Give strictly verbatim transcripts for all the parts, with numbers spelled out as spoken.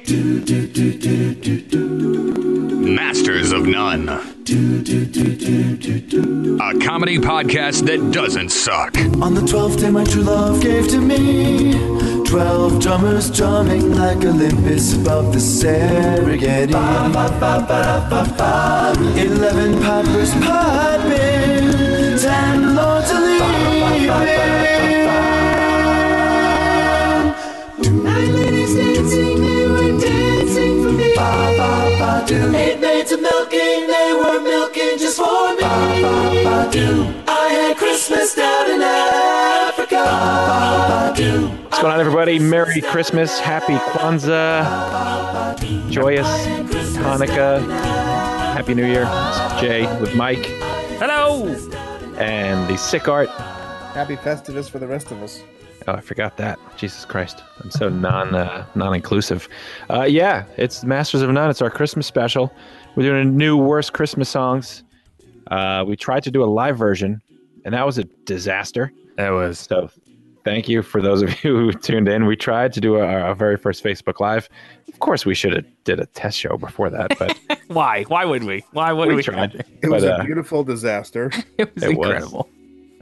Masters of None. A comedy podcast that doesn't suck. On the twelfth day my true love gave to me twelve drummers drumming like Olympus above the Serengeti. Ba, ba, ba, ba, ba, ba. Eleven pipers piping, ten lords a leaping. Nine ladies dancing, they were dancing for me. Ba, ba, ba, do. Eight maids a milking, they were milking just for me. Ba, ba, ba, do. I had Christmas down in Africa. Ba, ba, ba, do. What's going on, everybody? Merry Christmas, Happy Kwanzaa, joyous Hanukkah, Happy New Year. It's Jay with Mike. Hello! And the Sick Art. Happy Festivus for the rest of us. Oh, I forgot that. Jesus Christ. I'm so non, uh, non-inclusive. Uh, yeah, it's Masters of None. It's our Christmas special. We're doing a new Worst Christmas Songs. Uh, we tried to do a live version, and that was a disaster. That was. So thank you for those of you who tuned in. We tried to do our, our very first Facebook Live. Of course, we should have did a test show before that, but Why? Why would we? Why would we? we tried. It But, was a uh, beautiful disaster. It was It was. incredible.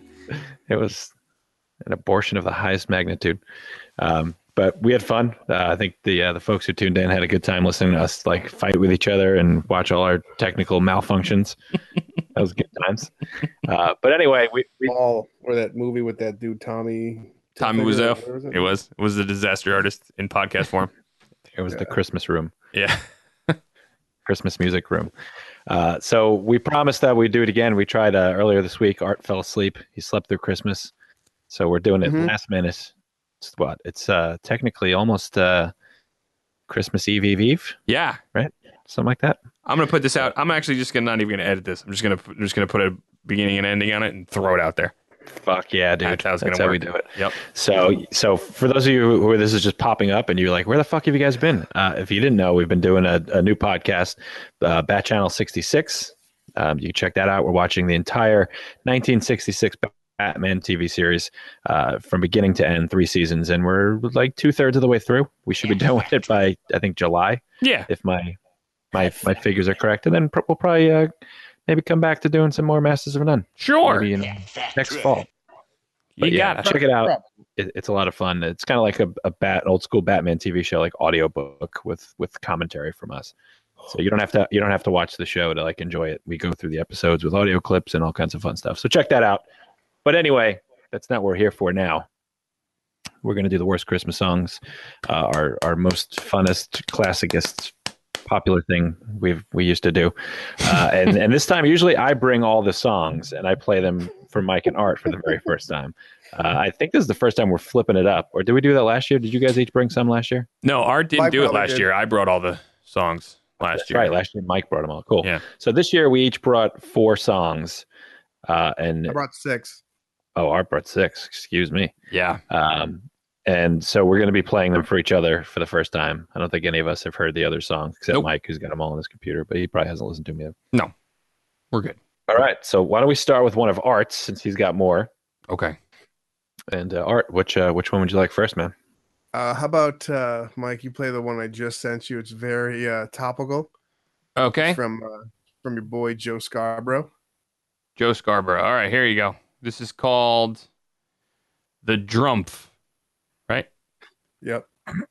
It was an abortion of the highest magnitude. Um, but we had fun. Uh, I think the uh, the folks who tuned in had a good time listening to us like fight with each other and watch all our technical malfunctions. That was good times. Uh, but anyway, we, we All or that movie with that dude Tommy. Tommy Hilfiger, Wiseau. or was It was. It was the disaster artist in podcast form. it was the Christmas room. Yeah. Christmas music room. Uh, so we promised that we'd do it again. We tried uh, earlier this week. Art fell asleep. He slept through Christmas. So we're doing it Mhm. last minute. It's what? It's uh, technically almost uh, Christmas Eve, Eve, Eve, Yeah. something like that. I'm gonna put this out. I'm actually just gonna not even gonna edit this. I'm just gonna I'm just gonna put a beginning and ending on it and throw it out there. Fuck yeah, dude. That's how it's That's gonna how work. we do it. Yep. So, so for those of you who this is just popping up and you're like, where the fuck have you guys been? Uh, if you didn't know, we've been doing a, a new podcast, uh, Bat Channel sixty-six. Um, you can check that out. We're watching the entire nineteen sixty-six Batman T V series uh, from beginning to end, three seasons, and we're like two thirds of the way through. We should be done with it by I think July, Yeah. if my my my figures are correct, and then pr- we'll probably uh, maybe come back to doing some more Masters of None. Sure. Maybe, you know, next fall. You But yeah, got it. check it out. It, it's a lot of fun. It's kind of like a, a bat old school Batman T V show, like audiobook with with commentary from us. So you don't have to you don't have to watch the show to like enjoy it. We go through the episodes with audio clips and all kinds of fun stuff. So check that out. But anyway, that's not what we're here for now. We're going to do the worst Christmas songs, uh, our our most funnest, classicest, popular thing we've we used to do. Uh, and and this time, usually I bring all the songs and I play them for Mike and Art for the very first time. Uh, I think this is the first time we're flipping it up. Or did we do that last year? Did you guys each bring some last year? No, Art didn't Mike do it probably last did. year. I brought all the songs last That's year. right. Last year, Mike brought them all. Cool. Yeah. So this year, we each brought four songs. Uh, and I brought six. oh, Art brought six. Excuse me. Yeah. Um, and so we're going to be playing them for each other for the first time. I don't think any of us have heard the other songs except Nope. Mike, who's got them all on his computer, but he probably hasn't listened to them yet. We're good. All right. So why don't we start with one of Art's since he's got more? Okay. And uh, Art, which uh, which one would you like first, man? Uh, how about uh, Mike? You play the one I just sent you. It's very uh, topical. Okay. From uh, from your boy Joe Scarborough. Joe Scarborough. All right, here you go. This is called The Drumpf, right? Yep.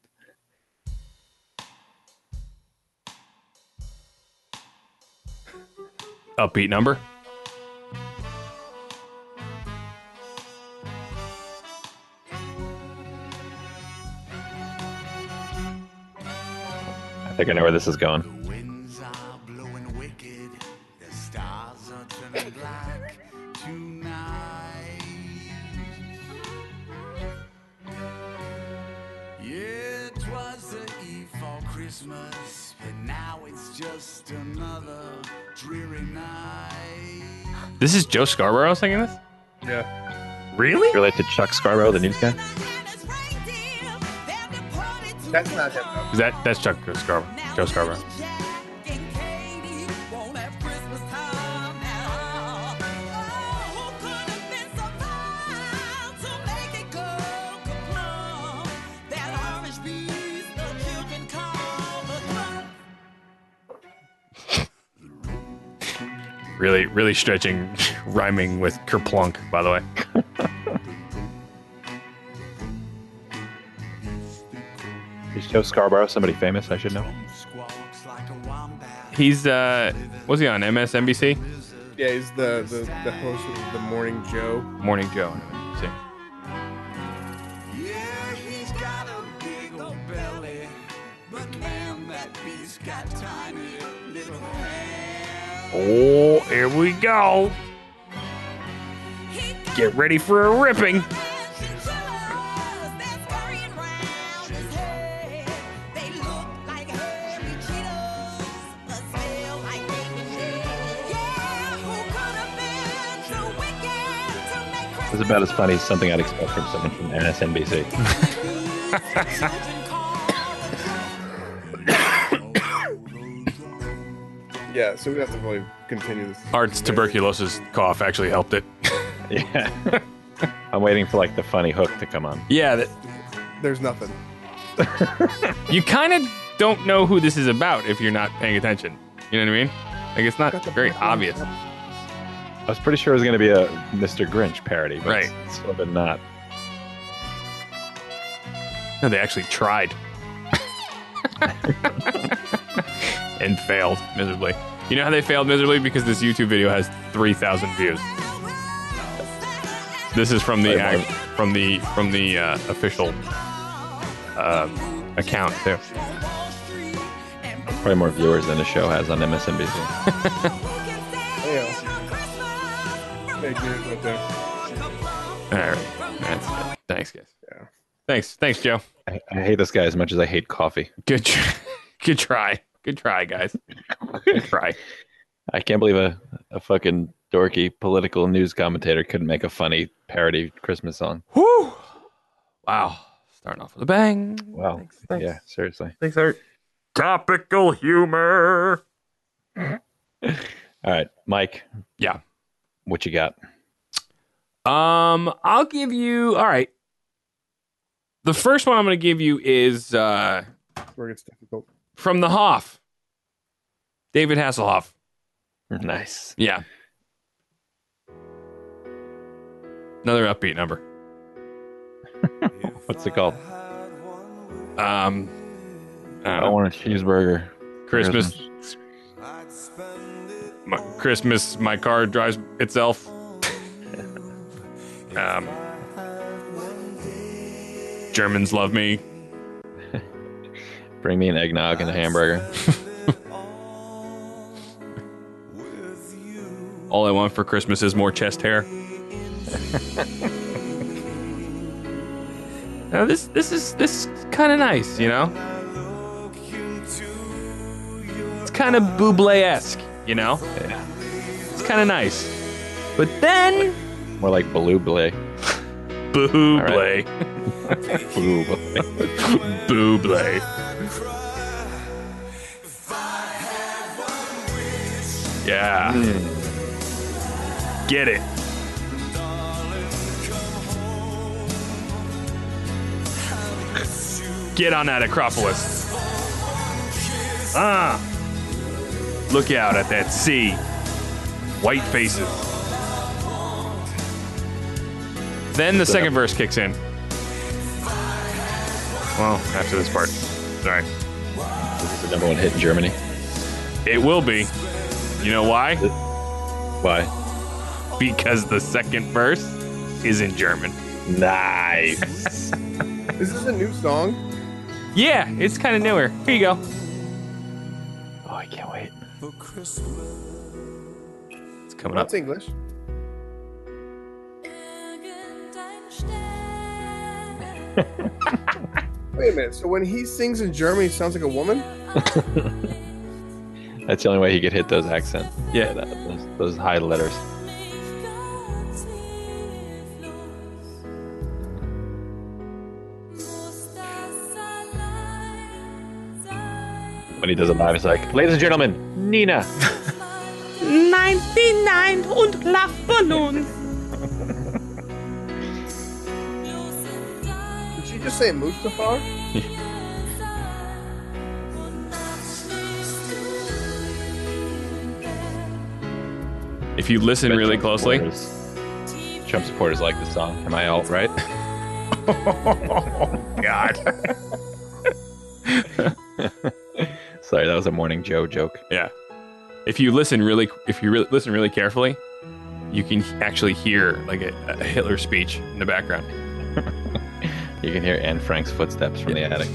Upbeat number. I think I know where this is going. The winds are blowing wicked, the stars are turning black tonight. Yeah, 'twas the eve for Christmas, but now it's just another dreary night. This is Joe Scarborough singing this? Yeah. Really? Relate to Chuck Scarborough, the news guy? That's not him. though. Is that that's Chuck Scarborough? Joe Scarborough. Really, really stretching, rhyming with kerplunk, by the way. Is Joe Scarborough somebody famous I should know? He's, uh, was he on M S N B C? Yeah, he's the, the, the host of the Morning Joe. Morning Joe on M S N B C. Yeah, he's got a big old belly, but man, that beast got tiny little hands. Oh, here we go. Get ready for a ripping. It's about as funny as something I'd expect from someone from M S N B C. Yeah, so we have to really continue this. Art's tuberculosis cough actually helped it. Yeah. I'm waiting for like the funny hook to come on. Yeah, that, There's nothing. you kind of don't know who this is about if you're not paying attention. You know what I mean? Like, it's not very obvious. I was pretty sure it was going to be a Mister Grinch parody, but Right. it's sort of not. No, they actually tried. And failed miserably. You know how they failed miserably? Because this YouTube video has three thousand views. This is from the Right, act, Mark. from the from the uh, official uh, account too. Probably more viewers than the show has on M S N B C. Yeah. Fake news right there. All right, that's it. Thanks, guys. Yeah. Thanks, thanks, Joe. I, I hate this guy as much as I hate coffee. Good, tr- good try, good try, guys. Good try. I can't believe a, a fucking dorky political news commentator couldn't make a funny parody Christmas song. Whew! Wow, starting off with a bang. Wow. Thanks, thanks. Yeah, seriously. Thanks, Art. Topical humor. All right, Mike, Yeah. what you got? Um, I'll give you. All right. The first one I'm going to give you is uh, Where it gets difficult. from the Hoff. David Hasselhoff. Nice. Yeah. Another upbeat number. What's it called? Um, I I don't know. want a cheeseburger. Christmas. My, Christmas. My car drives itself. um, Germans love me. Bring me an eggnog and a hamburger. All I want for Christmas is more chest hair. Now this this is this is kind of nice, you know. It's kind of Bublé-esque, you know. Yeah. It's kind of nice. But then More like Blue Blay. Bublé, Blue Blay. Bublé. Yeah. Get it. Get on that Acropolis. Ah. Look out at that sea. White faces. Then the second verse kicks in. Well, after this part. Sorry. This is the number one hit in Germany. It will be. You know why? Why? Because the second verse is in German. Nice. Is this a new song? Yeah, it's kind of newer. Here you go. Oh, I can't wait. It's coming up. That's English. Wait a minute. So when he sings in German, he sounds like a woman? That's the only way he could hit those accents. Yeah. That- those, those high letters. When he does it live, it's like, ladies and gentlemen, Nina. ninety-nine und lachen nun. Did she just say Mustafar? If you listen Bet really Trump closely. supporters- Trump supporters like the song. Am I alt right? Oh, God. Sorry, that was a Morning Joe joke. Yeah. If you listen really, if you really listen really carefully, you can actually hear like a, a Hitler speech in the background. You can hear Anne Frank's footsteps from the attic.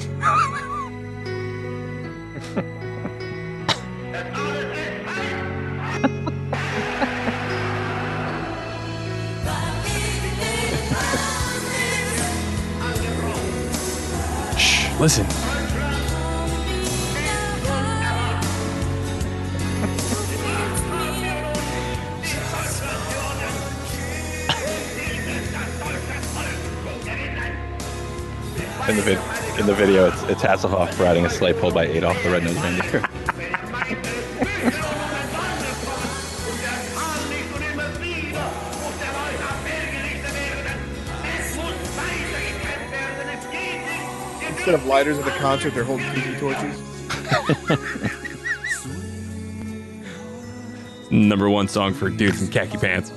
Shh, listen. In the, vid- in the video, it's, it's Hasselhoff riding a sleigh pulled by Adolf the Red-Nosed Reindeer. Instead of lighters at the concert, they're holding tiki torches. Number one song for Dude from Khaki Pants.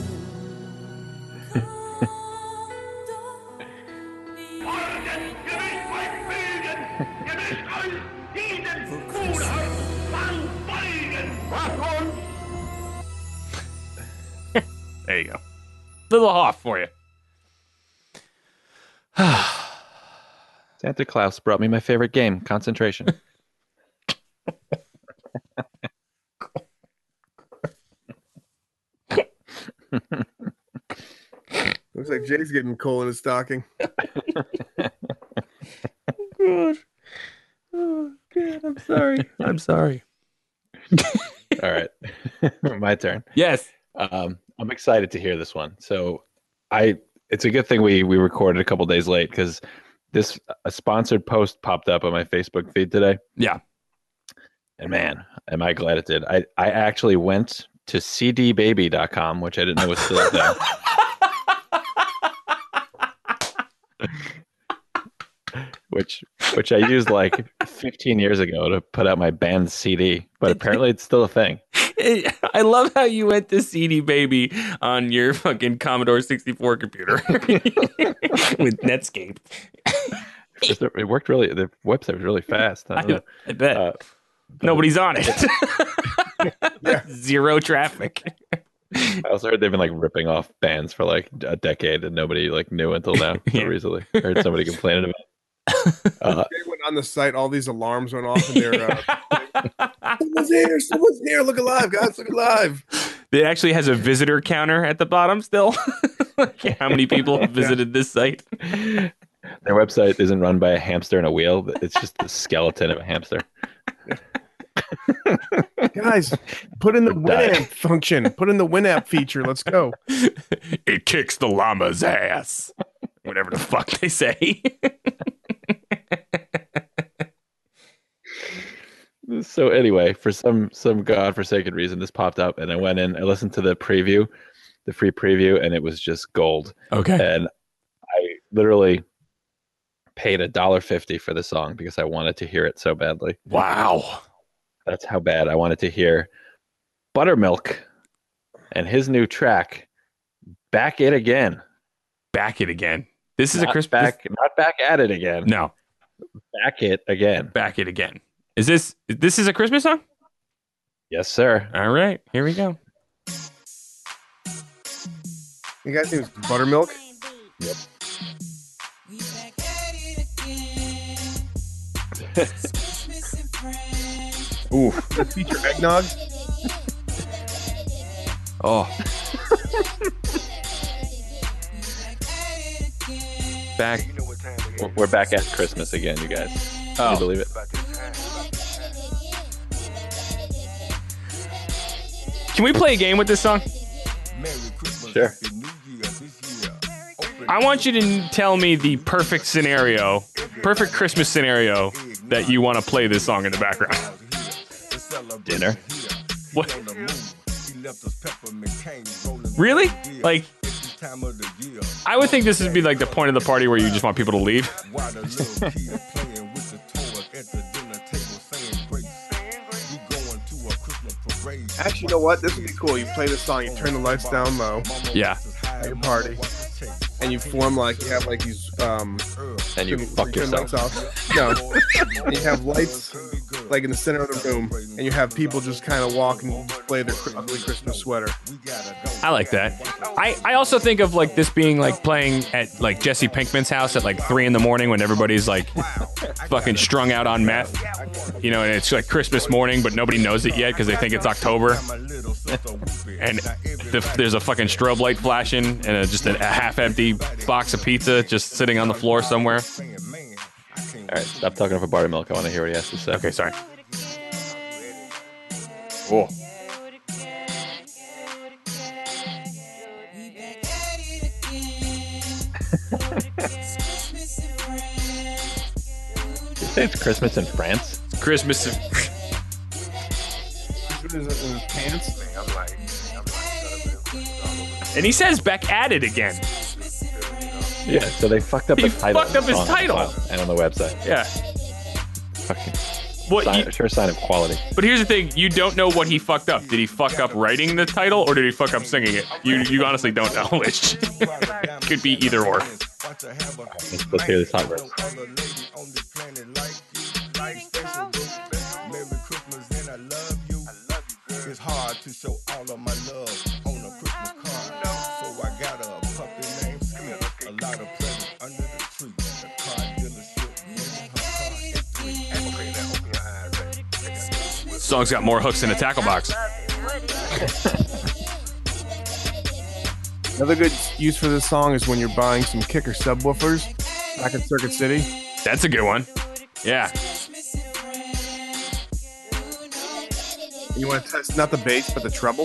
There you go. Little Hoff for you. Santa Claus brought me my favorite game, Concentration. Looks like Jay's getting coal in his stocking. God. Oh, God, I'm sorry. I'm sorry. All right. My turn. Yes. Um, I'm excited to hear this one. So I it's a good thing we we recorded a couple days late because this a sponsored post popped up on my Facebook feed today. Yeah. And man, am I glad it did. I, I actually went to c d baby dot com, which I didn't know was still there. which which I used like fifteen years ago to put out my band C D, but apparently it's still a thing. I love how you went to C D Baby on your fucking Commodore sixty-four computer with Netscape. It worked really. The website was really fast. I, don't know. I, I bet. Uh, Nobody's on it. Zero traffic. I also heard they've been like ripping off bands for like a decade, and nobody like knew until now. Yeah. So recently, I heard somebody complaining about it. Uh, They went on the site, all these alarms went off, and they're uh, someone's here, someone's here, look alive, guys, look alive. It actually has a visitor counter at the bottom still. Like, how many people have visited this site? their website isn't run by a hamster and a wheel. It's just the skeleton of a hamster. Guys, put in the Died. Winamp function. Put in the Winamp feature. Let's go. It kicks the llama's ass. Whatever the fuck they say. So anyway, for some some godforsaken reason, this popped up, and I went in. I listened to the preview, the free preview, and it was just gold. Okay. And I literally paid a dollar fifty for the song because I wanted to hear it so badly. Wow. That's how bad I wanted to hear Buttermilk and his new track, "Back It Again." Back it again. This is Not a Christmas. back, not back at it again. No, Back it again. back it again. Is this this is a Christmas song? Yes, sir. All right, here we go. You guys think it's Buttermilk? Yep. Ooh. Does it feature eggnog? Oh. Back. We're- We're back at Christmas again, you guys. Can Oh. you believe it? Can we play a game with this song? Sure. I want you to tell me the perfect scenario, perfect Christmas scenario that you want to play this song in the background. Dinner. What? Really? Like, I would think this would be like the point of the party where you just want people to leave. Actually, you know what? This would be cool. You play this song, you turn the lights down low Yeah. at your party, and you form like you have like these um. And you turn- fuck turn yourself. lights off. No, and you have lights like in the center of the room, and you have people just kind of walk and display their Chri- ugly Christmas sweater. I like that. I, I also think of like this being like playing at like Jesse Pinkman's house at like three in the morning when everybody's like fucking strung out on meth. You know, and it's like Christmas morning, but nobody knows it yet because they think it's October. And the, there's a fucking strobe light flashing and a, just a, a half-empty box of pizza just sitting on the floor somewhere. All right, stop talking over buttermilk. I want to hear what he has to say. Okay, sorry. Cool. You say it's Christmas in France? Christmas. Christmas in his pants. I'm like, I'm like, And he says back at it again. Yeah, so they fucked up He the title. fucked up his on the title. file And on the website. Yeah. Fucking What? sign, You, sure sign of quality. but here's the thing: you don't know what he fucked up. Did he fuck up writing the title, or did he fuck up singing it? You you honestly don't know which. Could be either or. Let's, let's hear this hot verse. It's hard to show all of my love on a Christmas card. So I got a puppy named Skip, a lot of presents under the tree. The car dealership in her car. Song's got more hooks than a tackle box. Another good use for this song is when you're buying some kicker subwoofers back at Circuit City. That's a good one. Yeah. You want to test not the bass but the treble.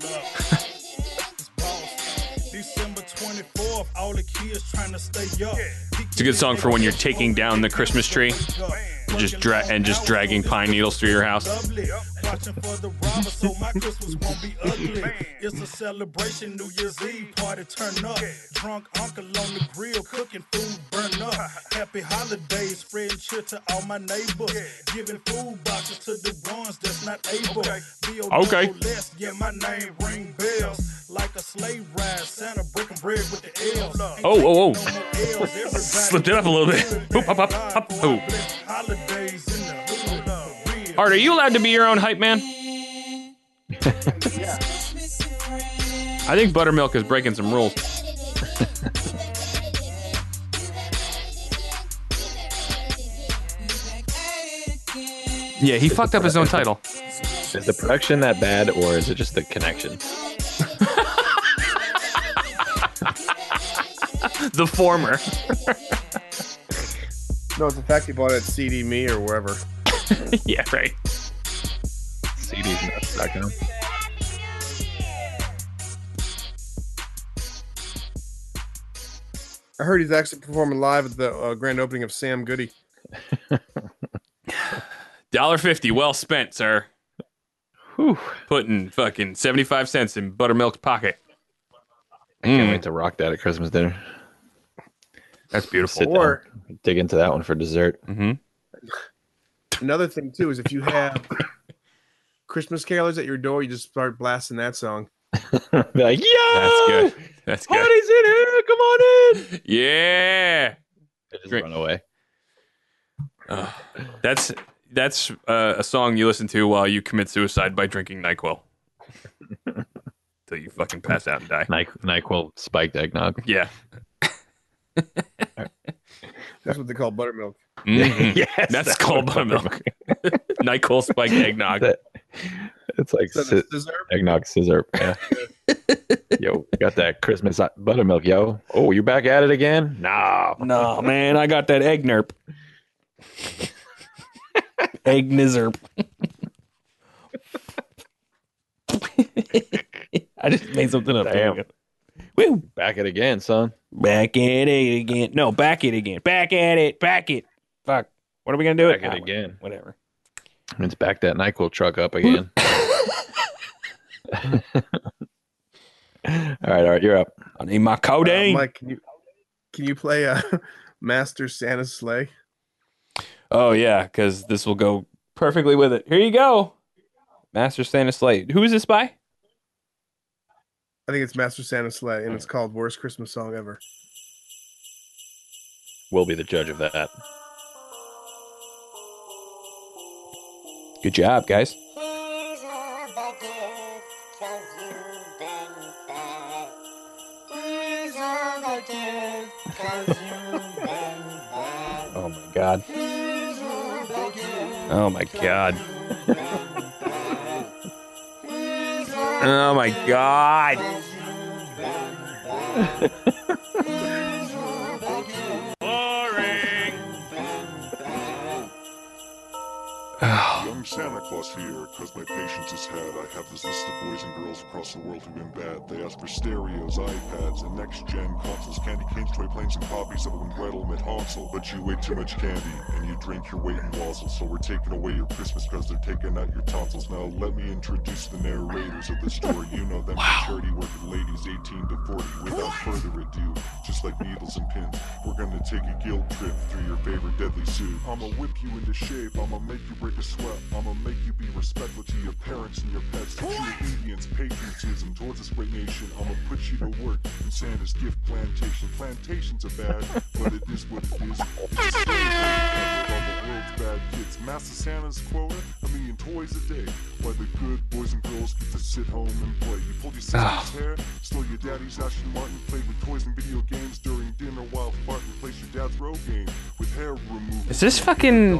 December twenty-fourth, all the kids trying to stay up. It's a good song for when you're taking down the Christmas tree and just dra- and just dragging pine needles through your house. Watching for the robber, so my Christmas won't be ugly. It's a celebration, New Year's Eve party turn up. Drunk uncle on the grill, cooking food burn up. Happy holidays, spreading cheer to all my neighbors. Giving food boxes to the ones that's not able. Okay. Less, yeah, my name ring bells. Like a sleigh ride, Santa breaking bread with the elves. Oh, oh, oh. Slipped it up a little bit. Oop, up, up, up. Oh. Holidays in the hood. Art, are you allowed to be your own hype man? I think Buttermilk is breaking some rules. Yeah, he fucked up his own title. Is the production that bad, or is it just the connection? The former. No, it's the fact you bought it at C D Me or wherever. Yeah, right. C Ds nuts dot com. I heard he's actually performing live at the uh, grand opening of Sam Goody. Dollar fifty, well spent, sir. Whew. Putting fucking seventy-five cents in Buttermilk's pocket. I can't Mm. wait to rock that at Christmas dinner. That's beautiful. Sit Or- down, dig into that one for dessert. Mm-hmm. Another thing too is if you have Christmas carolers at your door, you just start blasting that song. Be like, yeah, That's good. That's good. Party's in here. Come on in. Yeah. They just Great. run away. Uh, that's that's uh, a song you listen to while you commit suicide by drinking NyQuil. Till you fucking pass out and die. Ny- NyQuil spiked eggnog. Yeah. That's what they call buttermilk. Mhm. Yes, That's called buttermilk. NyQuil spiked eggnog. That- It's like So si- the scissor, eggnog scissor. Yeah. Yo, got that Christmas buttermilk, yo. Oh, you back at it again? Nah. No, man, I got that egg nerp. Egg nizzerp. I just made something up. Damn. Woo. Back it again, son. Back at it again. No, back it again. Back at it. Back it. Fuck. What are we going to do? Back it Ah, again. Whatever. Let's back that NyQuil truck up again. all right, all right, you're up. I need my uh, codeine. Mike, can you can you play uh, Master Santa's Sleigh? Oh, yeah, because this will go perfectly with it. Here you go. Master Santa Slay. Who is this by? I think it's Master Santa Slay, and it's called Worst Christmas Song Ever. We'll be the judge of that. Good job, guys. Oh my god. Oh my god. Oh my god. Young Santa Claus here, cause my patience is had. I have this list of boys and girls across the world who've been bad. They ask for stereos, iPads, and next-gen consoles, candy canes, toy planes, and copies of when Gretel met Hansel. But you ate too much candy, and you drink your weight in wassel. So we're taking away your Christmas cause they're taking out your tonsils. Now let me introduce the narrators of the story. You know them wow. Charity working ladies eighteen to forty. Without further ado, just like needles and pins, we're gonna take a guilt trip through your favorite deadly suit. I'ma whip you into shape, I'ma make you break a sweat. I'ma make you be respectful to your parents and your pets. Teach you obedience, patriotism towards this great nation. I'ma put you to work in Santa's gift plantation. Plantations are bad, but it is what it is. It's all the world's bad kids. Master Santa's quota, a million toys a day. Why the good boys and girls get to sit home and play. You pulled your sister's hair, stole your daddy's Aston Martin, played with toys and video games during dinner while farting. Replaced your dad's road game with hair removal. Is this fucking...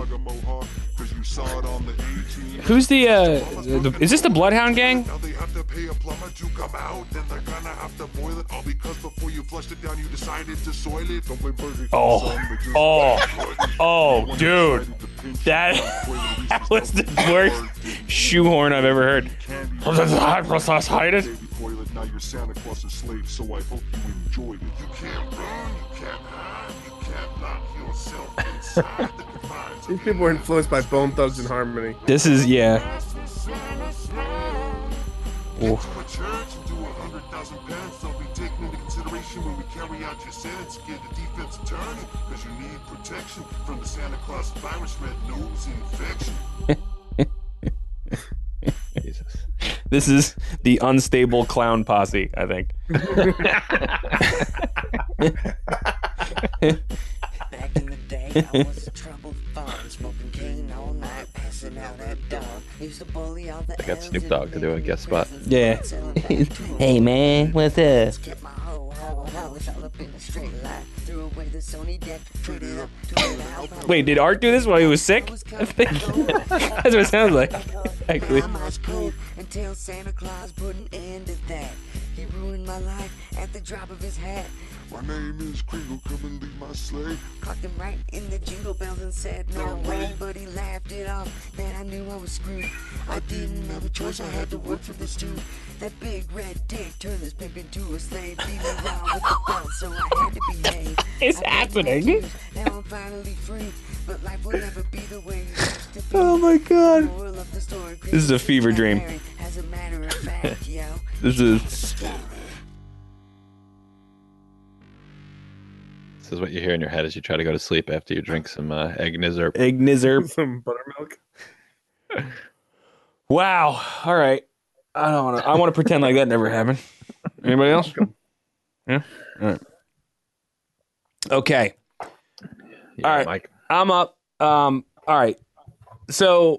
Who's the, uh, the, is this the Bloodhound Gang? Now they have to pay a plumber to come out, then they're gonna have to boil it all because before you flushed it down, you decided to soil it. Don't blame Burger King. Oh, oh, oh, dude. That, that was the worst shoehorn I've ever heard. Now you're Santa Claus's slave, so I hope you enjoyed it. You can't run, you can't hide, you can't lock yourself inside the confines. These people were influenced by Bone Thugs and Harmony. This is, yeah. Oof. When we carry out your sentence, get a defense attorney, because you need protection from the Santa Claus virus, red nose infection. Jesus. This is the unstable clown posse, I think. Back in the day, I was a troubled fawn, smoking cane all night, passing out at dawn. Used to bully all the I got Snoop Dogg to do a guest spot. Yeah. Hey man, what's up? Wait, did Art do this while he was sick? I think that's what it sounds like. Actually. Until Santa Claus put an end to that. He ruined my life at the drop of his hat. My name is Kringle, come and leave my sleigh. Clocked him right in the jingle bells and said no way, but he laughed it off. Man, I knew I was screwed. I didn't have a choice, I had to work for this too. That big red dick turned this pimp into a slave. Beat me around with the belt, so I had to behave. It's happening. Now I'm finally free, but life will never be the way it used to be. Oh my god. Moral of the story, This is a fever dream. as a matter of fact, yo. This is... This is what you hear in your head as you try to go to sleep after you drink some uh, egg nizzurp. Egg nizzurp. Some buttermilk. Wow. All right. I don't want to. I want to pretend like that never happened. Anybody else? Yeah. All right. Okay. Yeah, all right. Mike. I'm up. Um. All right. So,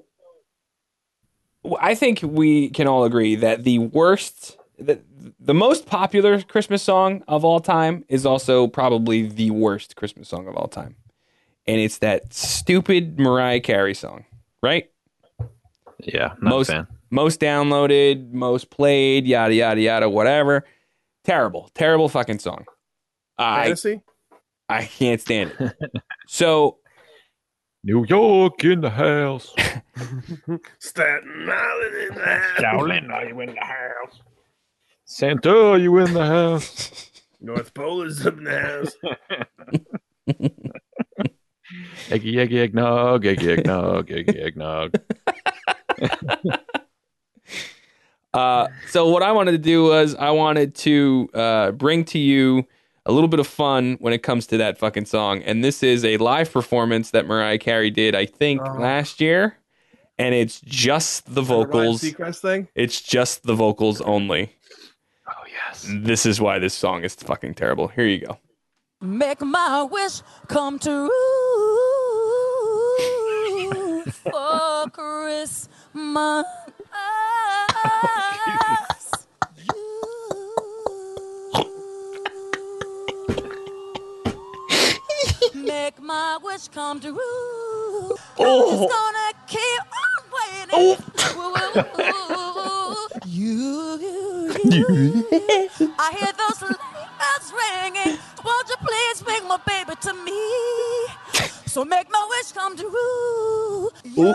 I think we can all agree that the worst, the, the most popular Christmas song of all time is also probably the worst Christmas song of all time, and it's that stupid Mariah Carey song, right? Yeah, not most a fan. most downloaded, most played, yada yada yada, whatever. Terrible, terrible fucking song. I Fantasy? I can't stand it. So, New York in the house. Staten Island in the house. Shaolin, are you in the house? Santa, are you in the house? North Pole is up in the house. Eggy, eggy, eggnog, eggy, eggnog, eggy, eggnog. uh, so what I wanted to do was I wanted to uh, bring to you a little bit of fun when it comes to that fucking song. And this is a live performance that Mariah Carey did, I think, Oh. last year. and it's just the The Ryan vocals. Seacrest thing. It's just the vocals only. Oh yes. This is why this song is fucking terrible. Here you go. Make my wish come true for Christmas. Make my wish come true. Oh. It's gonna keep on waiting. Oh. You, you, you. I hear those sleigh bells ringing. Won't you please bring my baby to me? So make my wish come true. You,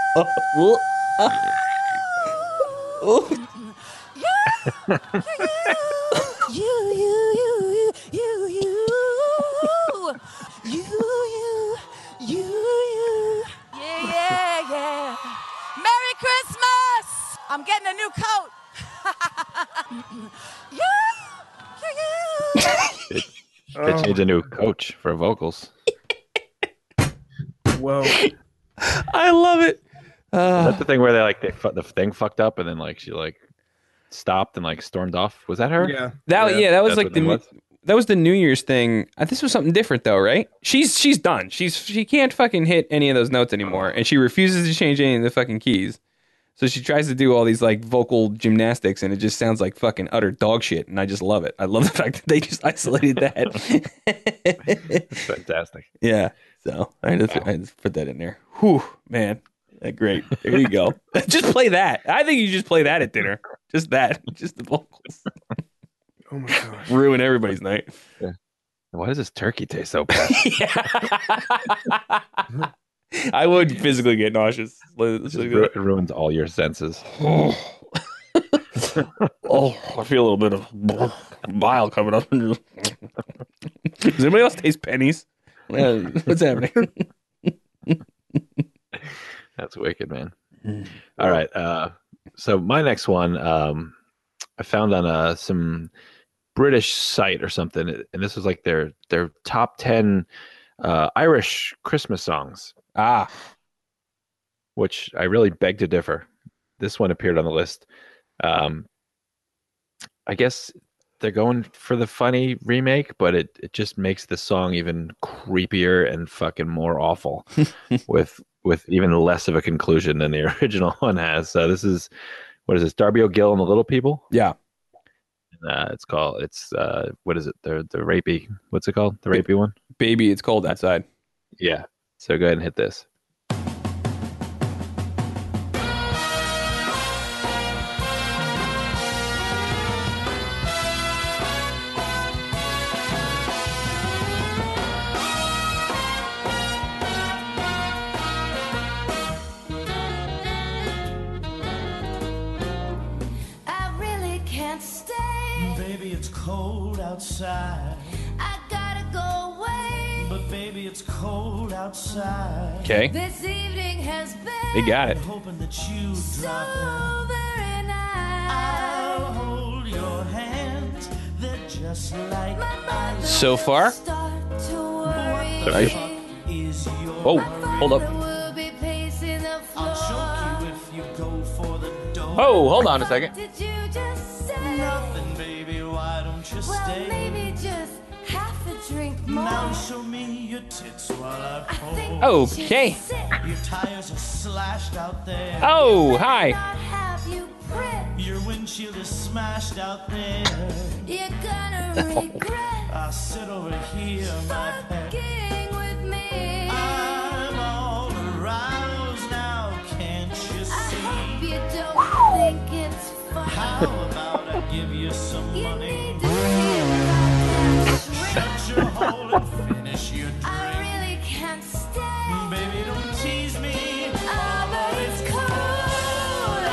you, you, you, you, you. You, you, you, you. Yeah, yeah, yeah. Merry Christmas! I'm getting a new coat. you, you, you. They changed a new coach for vocals. Whoa. I love it. Uh, Is that the thing where they like they fu- the thing fucked up and then like she like stopped and like stormed off? Was that her? Yeah. that yeah. yeah, that was That's like what the it was? that was the New Year's thing. Uh, This was something different though, right? She's she's done. She's she can't fucking hit any of those notes anymore, and she refuses to change any of the fucking keys. So she tries to do all these like vocal gymnastics, and it just sounds like fucking utter dog shit. And I just love it. I love the fact that they just isolated that. It's fantastic. Yeah. So I just, I just put that in there. Whew, man. Uh, Great. There you go. Just play that. I think you just play that at dinner. Just that. Just the vocals. Oh my gosh. Ruin everybody's night. Why does this turkey taste so bad? I would physically get nauseous. It just ru- it ruins all your senses. Oh, I feel a little bit of bile coming up. Does anybody else taste pennies? Uh, What's happening? That's wicked, man. All right. Uh, so my next one, um, I found on uh, some British site or something, and this was like their their top ten uh, Irish Christmas songs. Ah, which I really beg to differ. This one appeared on the list. Um, I guess they're going for the funny remake, but it, it just makes the song even creepier and fucking more awful with with even less of a conclusion than the original one has. So this is, what is this? Darby O'Gill and the Little People? yeah. Uh, it's called, it's, uh, what is it? The, the rapey, what's it called? The rapey one? Baby, it's cold outside. Yeah. So go ahead and hit this. I really can't stay. Baby, it's cold outside. I gotta go away. But baby, it's cold outside. Okay. This evening has been They got it. Hoping that you so drop in. very nice. I'll hold your hands. They're just like My mother So far? start to worry. Sorry. is your Oh, hold up. We'll be pacing the floor. I'll choke you if you go for the door. Oh, hold on a second. Did you just say? Nothing, baby. Why don't you Well, stay? maybe just half a drink more. Now show me your tits while I I think pour. we should Okay. sit. Your tires are slashed out there. Oh, hi. Not have you print. Your windshield is smashed out there. You're gonna regret I'll sit over here, my pet. fucking with me. I'm all aroused now, can't you I see? hope you don't think it's funny. How about I give you some You money? need to see about that shrink. Shut your hole and finish your I drink. really can't stay. Baby, don't tease me. Ah, but it's cold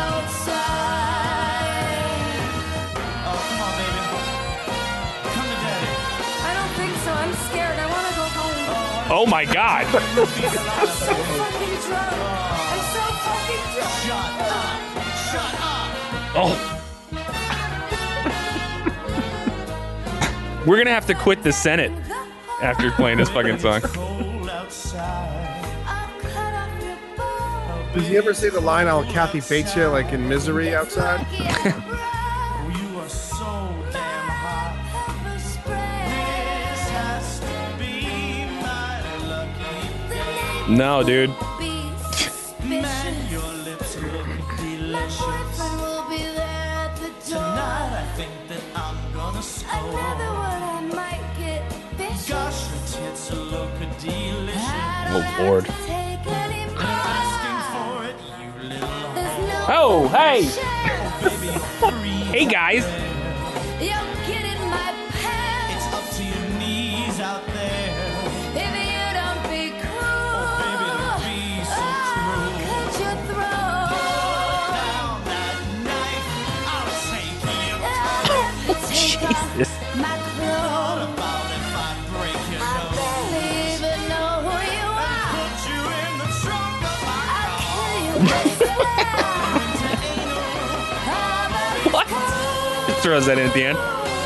outside. Oh, come on, baby. Come to daddy. I don't think so. I'm scared. I want to go home. Oh my God. I'm so fucking drunk. I'm so fucking drunk. Shut up. Shut up. Oh. We're gonna have to quit the Senate after playing this fucking song. Cold outside. I'll cut off your ball. Does he ever say the line, "I'll Kathy Bates you," like in Misery outside? No, dude. Oh, Lord. Oh, hey! Hey, guys! It's up to your knees out there. If you don't be cruel, oh, baby, don't be so cruel. Cut your throat. Put down that knife. I'll take you. Jesus. My clothes. What about if I break your nose? I barely even know who you are. And put you in the trunk of my car. I'll kill you myself. What? It throws that in at the end.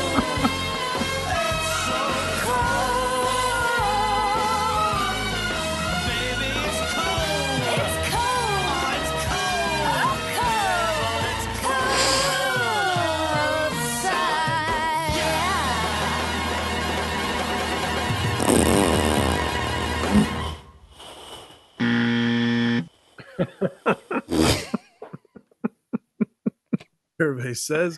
Everybody says.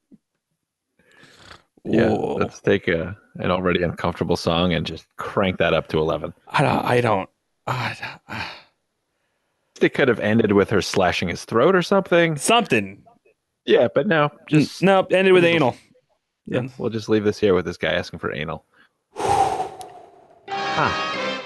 Yeah, Whoa. let's take a an already uncomfortable song and just crank that up to eleven. I don't. I don't. I don't It could have ended with her slashing his throat or something. something. Yeah, but no, just No, ended with anal. yeah, we'll just leave this here with this guy asking for anal. Ah.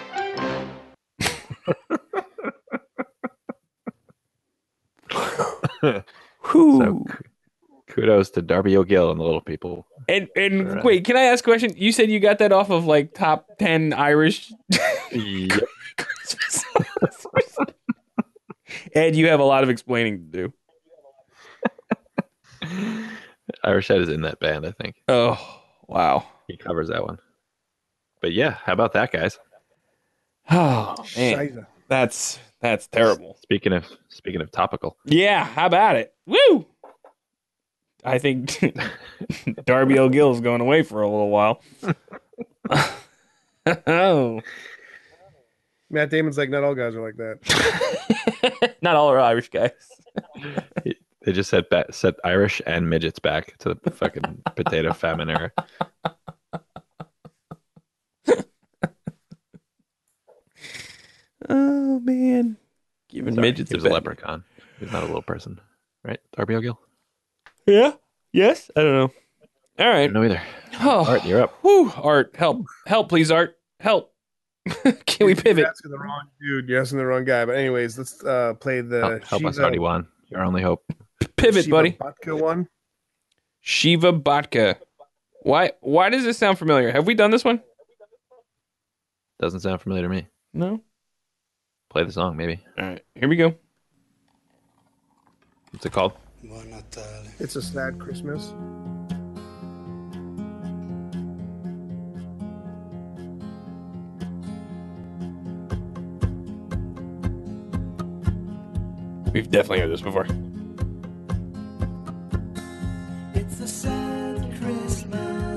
So k- kudos to Darby O'Gill and the little people. And and Right. wait, can I ask a question? You said you got that off of like top ten Irish. Yep. Ed, you have a lot of explaining to do. Irish Head is in that band, I think. Oh, wow. He covers that one. But yeah, how about that, guys? Oh man, Scheiße. that's that's terrible. Speaking of speaking of topical, Yeah, how about it? Woo! I think Darby O'Gill is going away for a little while. Oh, Matt Damon's like, not all guys are like that. not all are Irish guys. they just set back, set Irish and midgets back to the fucking potato famine era. Oh man, giving Sorry, midgets he was a a bad- leprechaun. He's not a little person, right? Darby O'Gill. Yeah. Yes. I don't know. All I right. don't know either. Oh, Art, you're up. Whew, Art, help, help, please, Art, help. Can we pivot? You're asking the wrong dude. You're asking the wrong guy. But anyways, let's uh, play the Help, help us, Shiva- Artie-Wan. Your only hope. Pivot, Shiva buddy. Vodka one. Shiva Bhatka. Why? Why does this sound familiar? Have we done this one? Doesn't sound familiar to me. No. Play the song, maybe. All right, here we go. What's it called? It's a sad Christmas. We've definitely heard this before. It's a sad Christmas,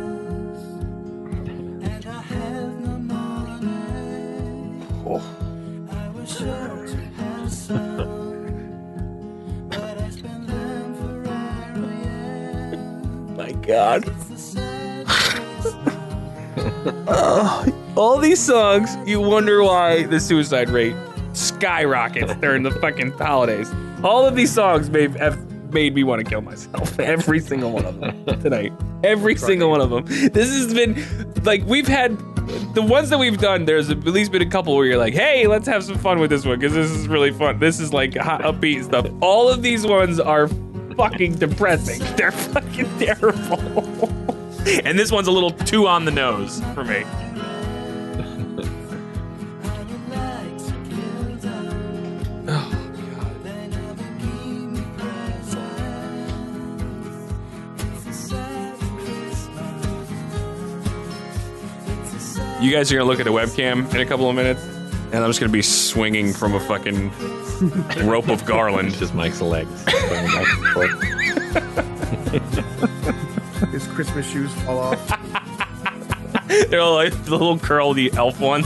and I have no money. Oh. I was sure to have some, but I spent them for Ariel. My God. It's a sad Christmas. Oh, all these songs, you wonder why the suicide rate skyrockets during the fucking holidays. All of these songs may have made me want to kill myself. Every single one of them tonight. Every single one of them. This has been like we've had the ones that we've done. There's at least been a couple where you're like, "Hey, let's have some fun with this one because this is really fun. This is like hot, upbeat stuff." All of these ones are fucking depressing. They're fucking terrible. And this one's a little too on the nose for me. You guys are gonna look at the webcam in a couple of minutes. And I'm just gonna be swinging from a fucking rope of garland. Just Mike's legs. Going back and forth. His Christmas shoes fall off. They're all like the little curly elf ones.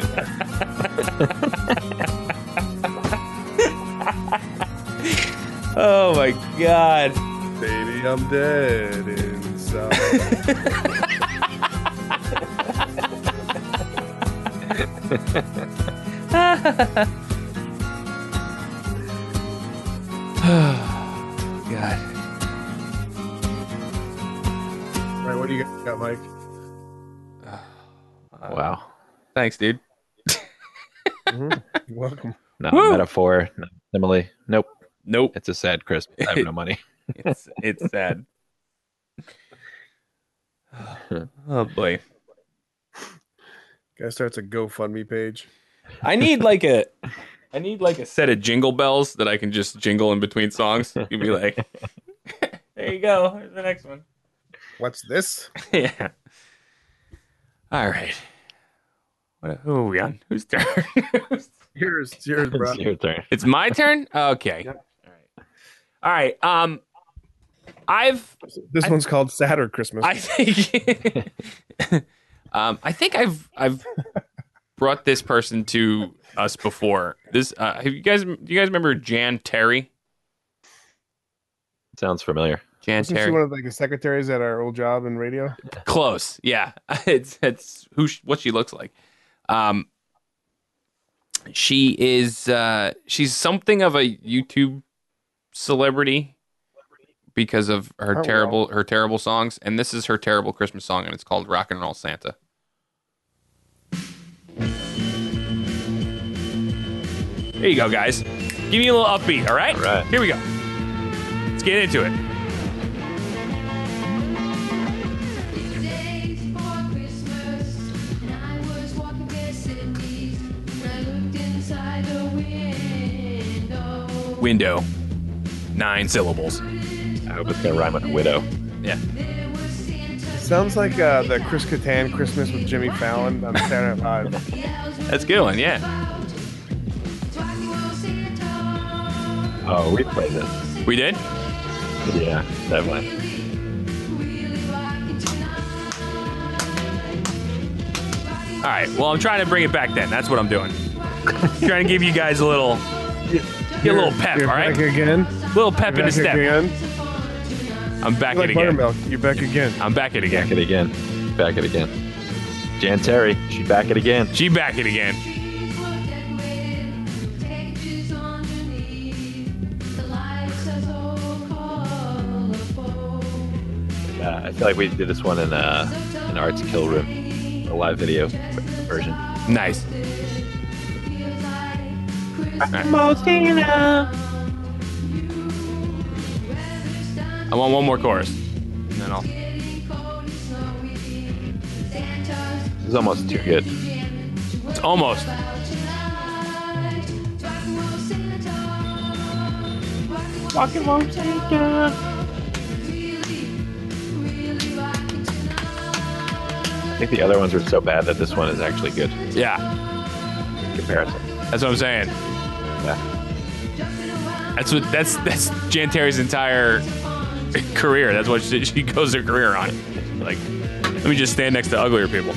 Oh my god. Baby, I'm dead inside. God. All right, what do you got, Mike? Wow. Thanks, dude. Mm-hmm. You're welcome. No Woo! metaphor. No simile. Nope. Nope. It's a sad Christmas. I have no money. It's it's sad. Oh boy. Guy starts a GoFundMe page. I need like a I need like a set of jingle bells that I can just jingle in between songs. You'd be like, there you go. Here's the next one. What's this? Yeah. All right. What, who are we on? Whose turn? Yours, it's yours, bro. It's your turn. It's my turn? Okay. Yep. All right. All right. Um I've This I, one's called Sadder Christmas. I think um I think I've I've brought this person to us before. This uh have you guys do you guys remember Jan Terry? Sounds familiar. Jan Wasn't she Terry. one of like the secretaries at our old job in radio? Close. Yeah. It's it's who she, what she looks like. Um she is uh she's something of a YouTube celebrity because of her Oh, terrible her terrible songs, and this is her terrible Christmas song, and it's called Rock and Roll Santa. There you go, guys. Give me a little upbeat, all right? All right. Here we go. Let's get into it. Window. Nine syllables. I hope it's gonna rhyme with widow. Yeah. Sounds like uh, the Chris Kattan Christmas with Jimmy Fallon on Saturday Night Live. That's a good one, yeah. Oh, we played this. We did? Yeah, definitely. All right. Well, I'm trying to bring it back then. That's what I'm doing. Trying to give you guys a little, get a little pep, You're all right? back again. little pep in You're the back step. again. I'm back You're it like again. buttermilk. You're back again. I'm back it again. Back it again. Back it again. Jan Terry, she back it again. She back it again. Uh, I feel like we did this one in uh, an Arts Kill Room, a live video version. Nice. I want one more chorus. And then I'll. This is almost too good. It's almost. Walking won't take it. I think the other ones were so bad that this one is actually good Yeah. in comparison. That's what I'm saying. Yeah. That's what. That's that's Jan Terry's entire career. That's what she, she goes her career on. Like, let me just stand next to uglier people.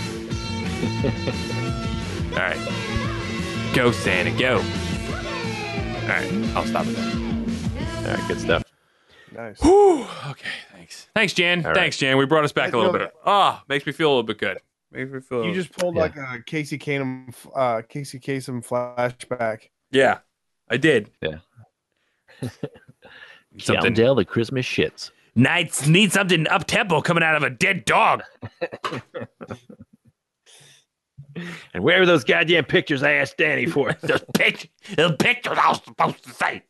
All right, go Santa, go. All right, I'll stop it there. All right, good stuff. Nice. Whew. Okay, thanks. Thanks, Jan. All Thanks, Jan. We brought us back a little bit. Ah, oh, makes me feel a little bit good. Makes me feel. You just pulled Yeah. like a Casey Kasem, uh, Casey Kasem flashback. Yeah, I did. Yeah. Something. Dale the Christmas shits. Nights need something up tempo coming out of a dead dog. And where are those goddamn pictures I asked Danny for? Those pictures, those pictures I was supposed to say.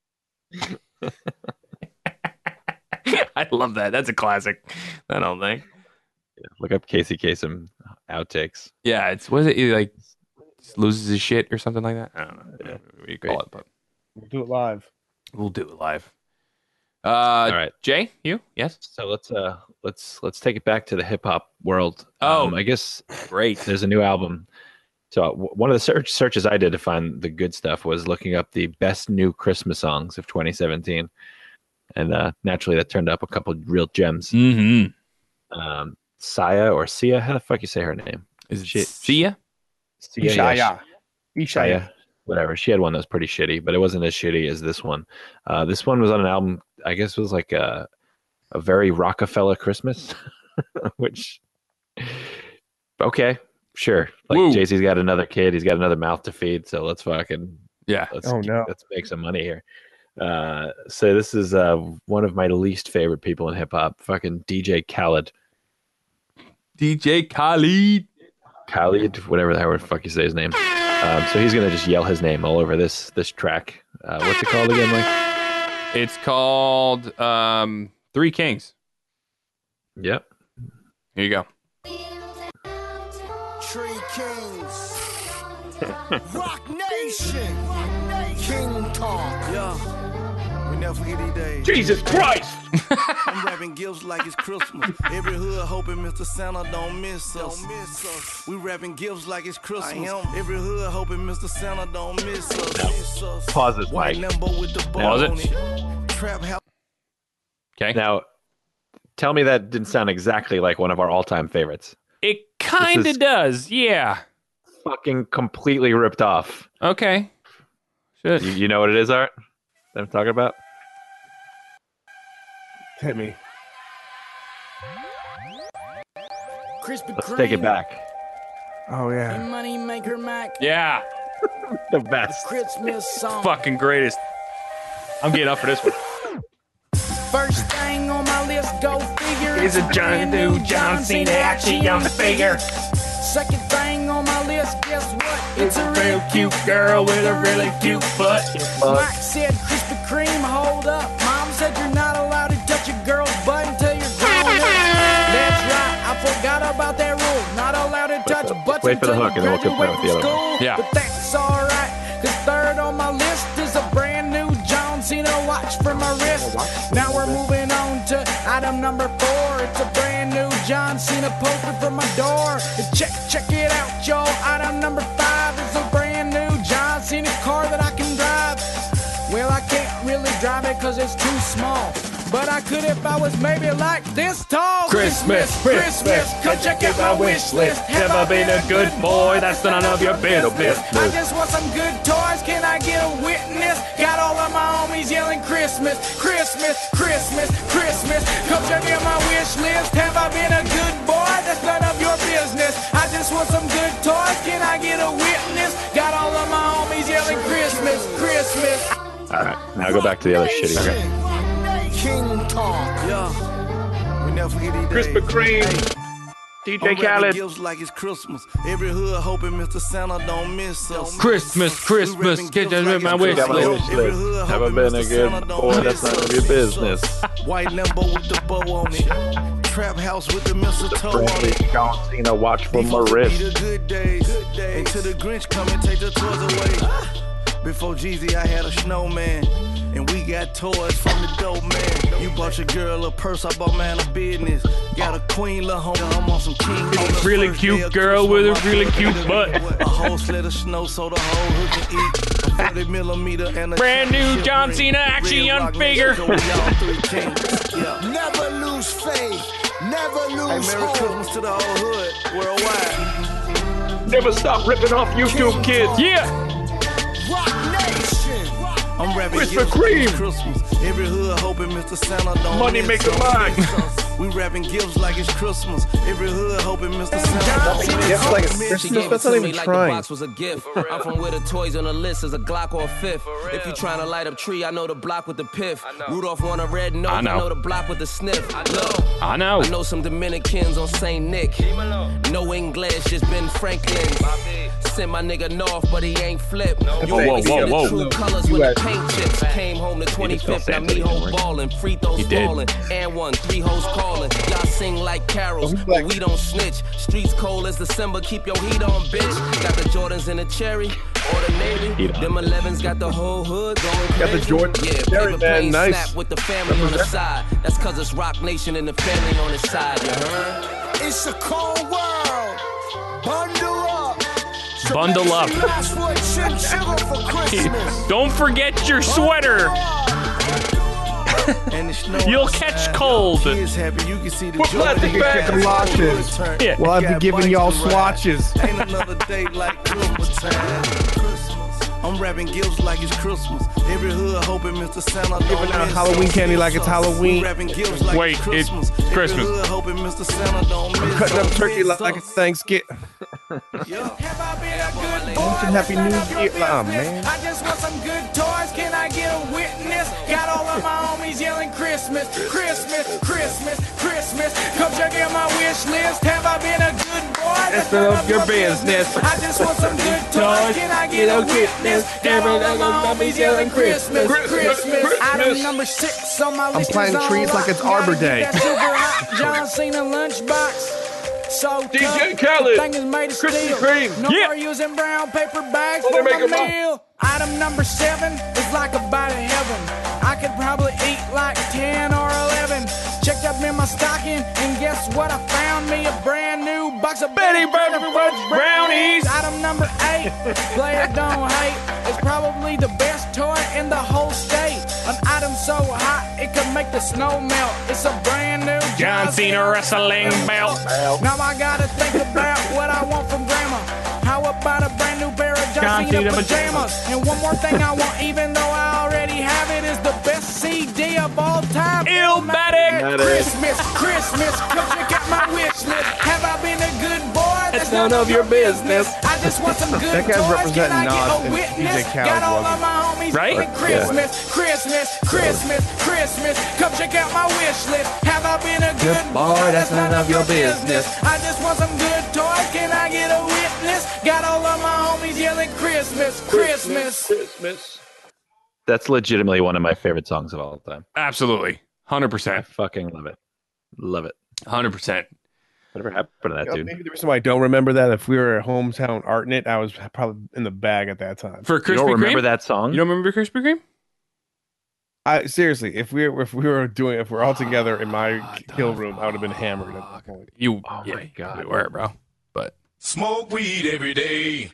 I love that. That's a classic. I don't think. Look up Casey Kasem outtakes. Yeah, it's what is it? He like just loses his shit or something like that. I don't know. Yeah. What do you call it? But We'll do it live. we'll do it live. Uh, All right. Jay, you yes? So let's uh let's let's take it back to the hip hop world. Oh. Um, I guess Great. there's a new album So w- one of the search searches I did to find the good stuff was looking up the best new Christmas songs of twenty seventeen, and uh, naturally that turned up a couple real gems. Mm-hmm. Um, Sia or Sia, how the fuck you say her name? Is it She- Sia? Sia, yeah, Ishaya. she- Ishaya. Sia, whatever. She had one that was pretty shitty, but it wasn't as shitty as this one. Uh, this one was on an album. I guess it was like a a very Rockefeller Christmas, which okay. Sure. Like Woo. Jay-Z's got another kid, he's got another mouth to feed, so let's fucking Yeah. let's Oh, no. let's make some money here. Uh so this is uh one of my least favorite people in hip hop, fucking D J Khaled. D J Khaled. Khaled, whatever the hell the fuck you say his name. Um so he's gonna just yell his name all over this this track. Uh what's it called again, Mike? It's called um, Three Kings. Yep. Here you go. Tree Kings. Rock Nation. King Talk. Yeah. We never forget these days. Jesus Christ! I'm rapping gifts like it's Christmas. Every hood hoping Mister Santa don't miss us. Don't miss us. We rapping gifts like it's Christmas. I am. Every hood hoping Mister Santa don't miss us. No. Miss us. Pause this, White Mike. Lambo with the bow Pause it. on it. Trap house. Okay. Now tell me that didn't sound exactly like one of our all-time favorites. It kind This of is- does. Yeah. Fucking completely ripped off. Okay. Shit. You, you know what it is, Art? That I'm talking about? Hit me. Krispy Let's take it back. Oh yeah. Money Maker Mac. Yeah. The best. Christmas song. Fucking greatest. I'm getting up for this one. First thing on my list, go figure. Is it John Doe, John Cena, action figure? Second thing on my list, guess what? It's a real cute girl with a really cute butt. Mike said Krispy Kreme, hold up. Mom said you're not allowed to touch a girl's butt until you're grown up. That's right, I forgot about that rule. Not allowed to touch butts wait for the until hook you and then we'll compare graduate with the from other one. school. Yeah. But that's alright, cause third on my list is a brand new John Cena watch for my wrist. Now we're moving on to item number four. It's a brand new John Cena poster for my door. Check, check it out, y'all. Item number five is a brand new John Cena car that I can drive. Well, I can't really drive it cause it's too small. But I could if I was maybe like this tall. Christmas, Christmas, come check out my wish list. Have I been a good boy? That's none of your business. I just want some good toys. Can I get a witness? Got all of my homies yelling Christmas, Christmas, Christmas, Christmas. Come check out my wish list. Have I been a good boy? That's none of your business. I just want some good toys. Can I get a witness? Got all of my homies yelling Christmas, Christmas. All right, now go back to the other shitty one. King Talk. Yeah. We never forget these days. Krispy Kreme. D J Khaled. Gifts like it's Christmas. Every hood hoping Mister Santa don't miss us. Christmas, Christmas, get that with my wish Got my list. wish list. Haven't been a good boy, that's none of your business. White Lambo with the bow on it. Trap house with the mistletoe on Brandy it. John Cena watch for These my supposed to be wrist. the good days. Until the Grinch come and take the toys away. Before Jeezy, I had a snowman. And we got toys from the dope man. You bought your girl a purse, I bought man a business. Got a queen, little homie, I'm on some king. It's a really cute girl with a really cute butt. A whole sled of snow so the whole hood can eat. A forty millimeter and a Brand new championship John ring. Cena action Red young Rock figure. Nation, go y'all three kings. Yeah. Never lose faith. Never Hey, lose Merry hope. Christmas to the whole hood worldwide. Never stop ripping off YouTube kids. Yeah. Rock Nation. I'm rapping Krispy gifts Kreme. like it's Christmas. Every hood hoping Mister Santa don't Money miss maker us. Mike. We rapping gifts like it's Christmas. Every hood hoping Mister Santa don't miss Gifts us. like it's Christmas. That's not even trying. Box was a gift. I'm from where the toys on the list is a Glock or a fifth. If you trying to light up tree, I know the block with the piff. Rudolph want a red nose, I I know. know, the block with the sniff. Look, I know. I know some Dominicans on Saint Nick. No English, just Ben Franklin. Sent my nigga north, but he ain't flip. You Whoa, whoa, only see whoa, the whoa. true colors when the paint chips. Came home the twenty-fifth, now me home ballin'. Free throws He did. falling, and one, three hoes calling. Y'all sing like carols, but we don't snitch. Streets cold as December, keep your heat on, bitch. Got the Jordans in the cherry, or the navy. Heat on. Them elevens got the whole hood going crazy. Got the Jordans yeah, in the cherry, paper man, plane nice. snap with the family on the side. That's cause it's Rock Nation and the family on the side, you heard? It's a cold world. Bundle up. Bundle up. Don't forget your sweater. You'll catch cold. What plastic bags? Galoshes. Yeah. Well, I'll be giving y'all swatches. Ain't another day like Christmas time. I'm rapping gifts like it's Christmas. Every hood hoping Mister Santa don't Giving out miss Halloween us. candy like it's Halloween. Rapping gifts like Wait, it's it's Christmas. Christmas. Every hood hoping Mister Santa don't miss Cutting up us. turkey like, like it's Thanksgiving. Happy New Year. Oh, man. I just want some good toys. Can I get a witness? Got all of my homies yelling Christmas, Christmas, Christmas, Christmas. Come check out my wish list. Have I been a good boy? That's none of your business. I just want some good toys. Can I get a witness? Got all of my homies yelling Christmas, Christmas. Item number six on my I'm list. planting is trees all like it's right. Arbor Gotta get Day. that super hot John Cena lunchbox. So D J tough, Khaled, thing is made of Krispy steel. Kreme. No Yeah. more using brown paper bags Well, for they my make 'em up. meal. Item number seven is like a bite of heaven. I could probably eat like ten or eleven. Checked up in my stocking, and guess what? I found me a brand new box of Betty Burger Fudge brownies. Item number eight, player don't hate. It's probably the best toy in the whole state. An item so hot it could make the snow melt. It's a brand new John Cena wrestling belt. Now I gotta think about what I want from grandma. How about a brand new pair of John, John Cena Cena pajamas? And one more thing I want, even though I already have it, is the best C D of all time. Illmatic. Christmas, Christmas, come check out my wish list. Have I been a good boy? That's none of your business. I just want some good That guy's toys. Can I representing get Nas a and witness? D J Khaled Got all wasn't. of my homies Right? singing Christmas, Christmas, Christmas, Christmas. Come check out my wish list. Have I been a good boy? That's none of your business. I just want some good toys. Can I get a witness? Got all of my homies yelling Christmas, Christmas. Christmas. That's legitimately one of my favorite songs of all time. Absolutely. one hundred I percent. fucking love it. Love it. one hundred percent. Whatever happened to that, You know, dude? maybe the reason why I don't remember that, if we were at hometown arting it, I was probably in the bag at that time. For You Krispy don't remember Kreme? that song? You don't remember Krispy Kreme? I seriously, if we were if we were doing if we're all together in my kill room, I would have been hammered at that point. You, Oh yeah, my God. you were, bro. But Smoke weed every day.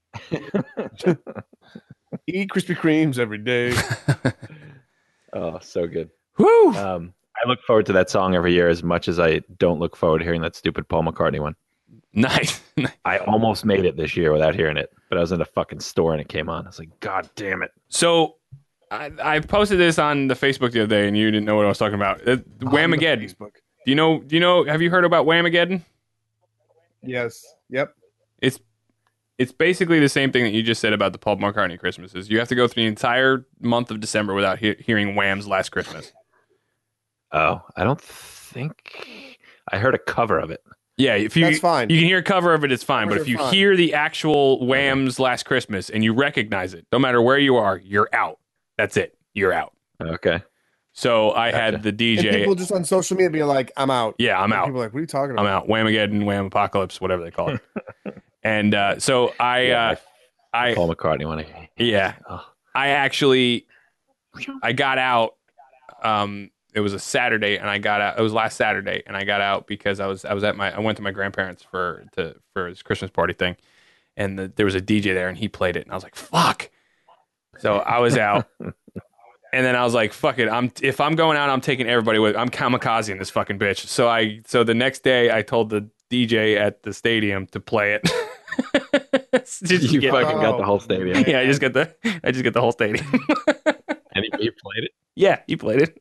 Eat Krispy Kremes every day. Oh, so good. whoo, Um, I look forward to that song every year as much as I don't look forward to hearing that stupid Paul McCartney one. nice. I almost made it this year without hearing it, but I was in a fucking store and it came on. I was like, God damn it. So I, I posted this on the Facebook the other day, and you didn't know what I was talking about. Uh, Whamageddon. Facebook. Do you know? Do you know? Have you heard about Whamageddon? Yes. Yep. It's it's basically the same thing that you just said about the Paul McCartney Christmases. You have to go through the entire month of December without he- hearing Wham's Last Christmas. Oh, I don't think I heard a cover of it. Yeah, if you That's fine. you can hear a cover of it, it's fine. Covers But if are you fine. hear the actual Wham's Last Christmas and you recognize it, no matter where you are, you're out. That's it. You're out. Okay. So I Gotcha. had the D And J. people just on social media being like, "I'm out." Yeah, I'm And out. People are like, "What are you talking I'm about?" out. Whamageddon, Wham Apocalypse, whatever they call it. And uh, so I, Yeah, uh, I, Paul McCartney one. yeah, Oh. I actually, I got out. Um, it was a Saturday, and I got out. It was last Saturday, and I got out because I was I was at my I went to my grandparents for to for his Christmas party thing, and the, there was a D J there, and he played it, and I was like, fuck. So I was out. And then I was like, "Fuck it! I'm if I'm going out, I'm taking everybody with. I'm kamikaze in this fucking bitch." So I so the next day, I told the D J at the stadium to play it. Just to You get- fucking got the whole stadium. yeah, I just got the I just got the whole stadium. And he, he played it. Yeah, he played it.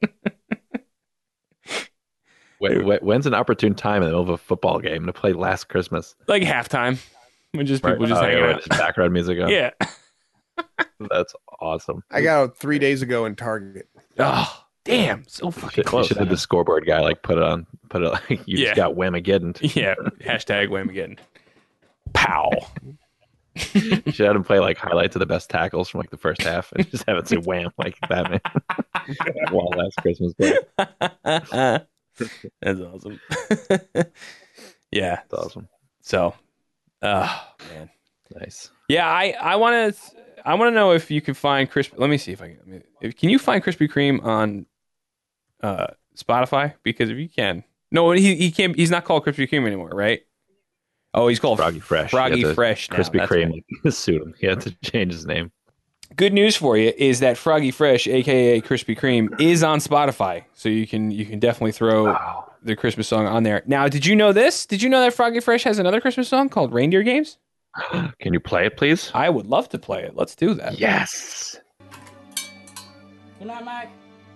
Wait, wait, when's an opportune time in the middle of a football game to play Last Christmas? Like halftime, when just people Right. just Oh, hanging yeah, out. with background music on. Yeah. That's awesome. I got out three days ago in Target. Oh, damn, so You fucking should, you close. should have the scoreboard guy like put it on, put it like you Yeah. just got Whamageddon. Yeah. Hashtag Whamageddon. Pow. You should have him play like highlights of the best tackles from like the first half and just have it say wham like Batman. While Last Christmas play. That's awesome. Yeah. That's awesome. So, oh man. Nice. Yeah, I I want to I want to know if you can find Krispy. Let me see if I can. let me- If, can you find Krispy Kreme on uh, Spotify? Because if you can, no, he he can't. He's not called Krispy Kreme anymore, right? Oh, he's called Froggy Fresh. Froggy He had to- Fresh now. Krispy That's Kreme sued him. He had to change his name. Good news for you is that Froggy Fresh, aka Krispy Kreme, is on Spotify, so you can you can definitely throw wow. the Christmas song on there. Now, did you know this? Did you know that Froggy Fresh has another Christmas song called Reindeer Games? Can you play it, please? I would love to play it. Let's do that. Yes. Good night, Mike.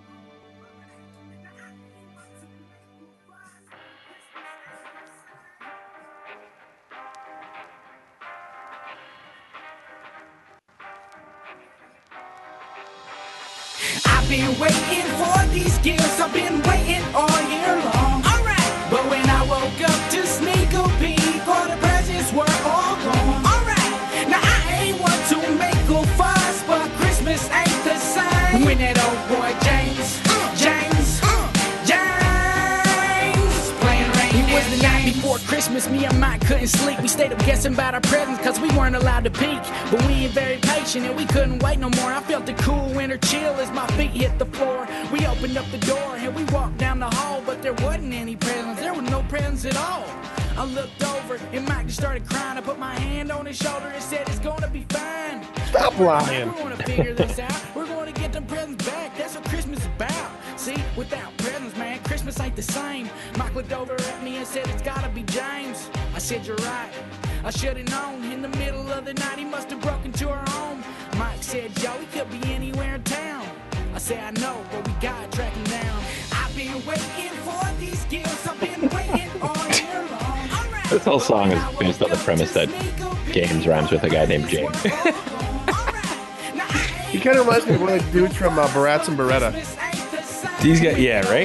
I've been waiting for these gifts. I've been waiting all year long. All right. But when I woke up to sneak a peek, all the presents were all gone. All right. Now I ain't one to make a fuss, but Christmas ain't the same. When that old boy James, uh, James, uh, James playing rain. It was the night before Christmas. Me and Mike couldn't sleep. We stayed up guessing about our presents because we weren't allowed to peek. But we ain't very patient and we couldn't wait no more. I felt the cool winter chill as my feet hit the floor. We opened up the door and we walked down the hall, but there wasn't any presents. There was no presents at all. I looked over and Mike just started crying. I put my hand on his shoulder and said, it's gonna be fine. Stop lying. We're gonna figure this out. We're gonna get them presents back. That's what Christmas is about. See, without presents, man, Christmas ain't the same. Mike looked over at me and said, it's gotta be James. I said, you're right. I should have known. In the middle of the night, he must have broken into our home. Mike said, yo, he could be anywhere in town. I said, I know, but we gotta track him down. I've been waiting for these gifts. I've been waiting all year long. This whole song is based on the premise that Games rhymes with a guy named James. He kind of reminds me of one of the dudes from uh, Barats and Beretta. These guys, yeah, right?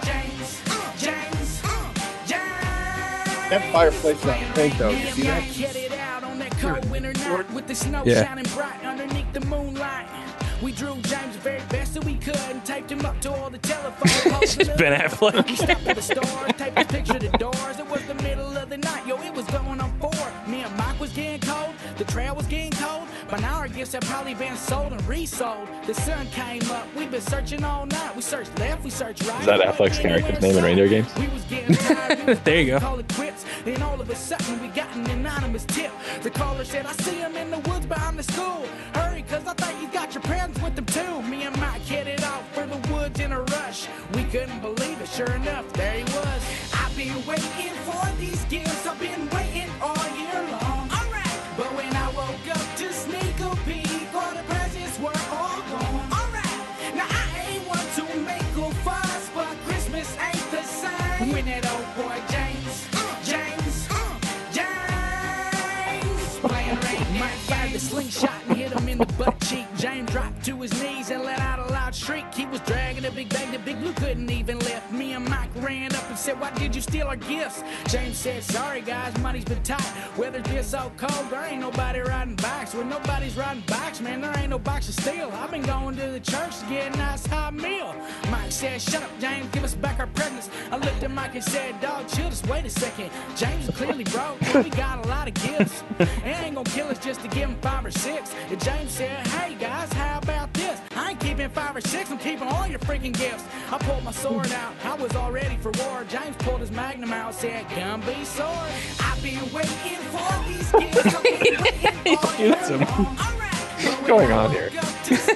That fireplace is not pink, though. You see that? With the snow Yeah. shining bright underneath the moonlight. We drew James the very best that we could and taped him up to all the telephone poles. It's Ben Affleck. We stepped to the store, taped his picture to doors. It was the middle of the night, yo, it was going on four. Me and Mike was getting cold, the trail was getting cold. By now our gifts had probably been sold and resold. The sun came up, we've been searching all night. We searched left, we searched right. Is that Affleck's character's name in Reindeer Games? We was getting tired, we was There you go. call it quits. Then all of a sudden we got an anonymous tip. The caller said, I see him in the woods behind the school. Hurry, cause I think you got your presents with them too. Me and Mike headed off for the woods in a rush. We couldn't believe it, sure enough, there he was. I've been waiting for these gifts. I've been waiting all year long. All right. But when I woke up to sneak a peek, all the presents were all gone. All right. Now I ain't one to make a fuss, but Christmas ain't the same. When that old boy James, uh, James, uh, James playing rain. Mike fired the slingshot and hit him in the butt cheek. James dropped to his knees and let out a loud shriek. He was dragging a big bag that Big Blue couldn't even lift. Me and Mike ran up and said, why did you steal our gifts? James said, sorry guys, money's been tight. Weather's been so cold, there ain't nobody riding bikes. When nobody's riding bikes, man, there ain't no box to steal. I've been going to the church to get a nice hot meal. Mike said, shut up, James, give us back our presents. I looked at Mike and said, dog, chill, just wait a second. James is clearly broke, but we got a lot of gifts. It ain't gonna kill us just to give him five or six. And James said, hey guys, how about this? I ain't keeping five or six, I'm keeping all your freaking gifts. I pulled my sword out, I was all ready for war. James pulled his magnum out, said, gun be sword. I've been waiting for these gifts. I've been waiting all year Shoots him. long. All right. What's going on here? This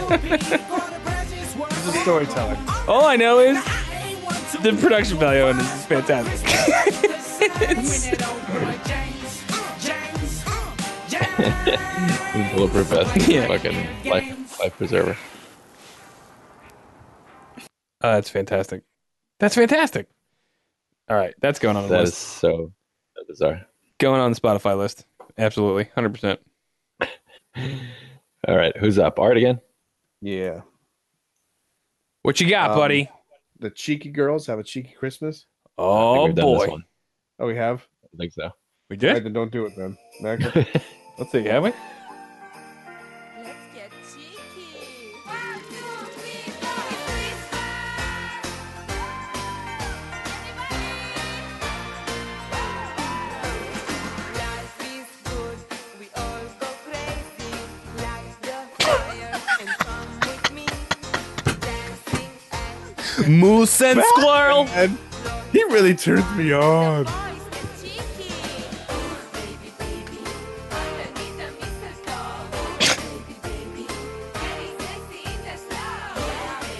is storytelling. All I know is the production value on this is fantastic. It's- Bulletproof vest. Yeah. Fucking life, life preserver. Oh, that's fantastic. That's fantastic. All right, that's going on the That list. is so bizarre. Going on the Spotify list. Absolutely, one hundred percent. All right, who's up? Art again? Yeah. What you got, Um, buddy? The Cheeky Girls have a Cheeky Christmas. Oh, we've done this boy. one. Oh, we have? I think so. We All did? right, then don't do it then. Next. Let's see, have we? Let's get cheeky. Life is good, we all go crazy. Light the fire and come with me. Dancing and Moose and squirrel. And he really turns me on. boys get cheeky.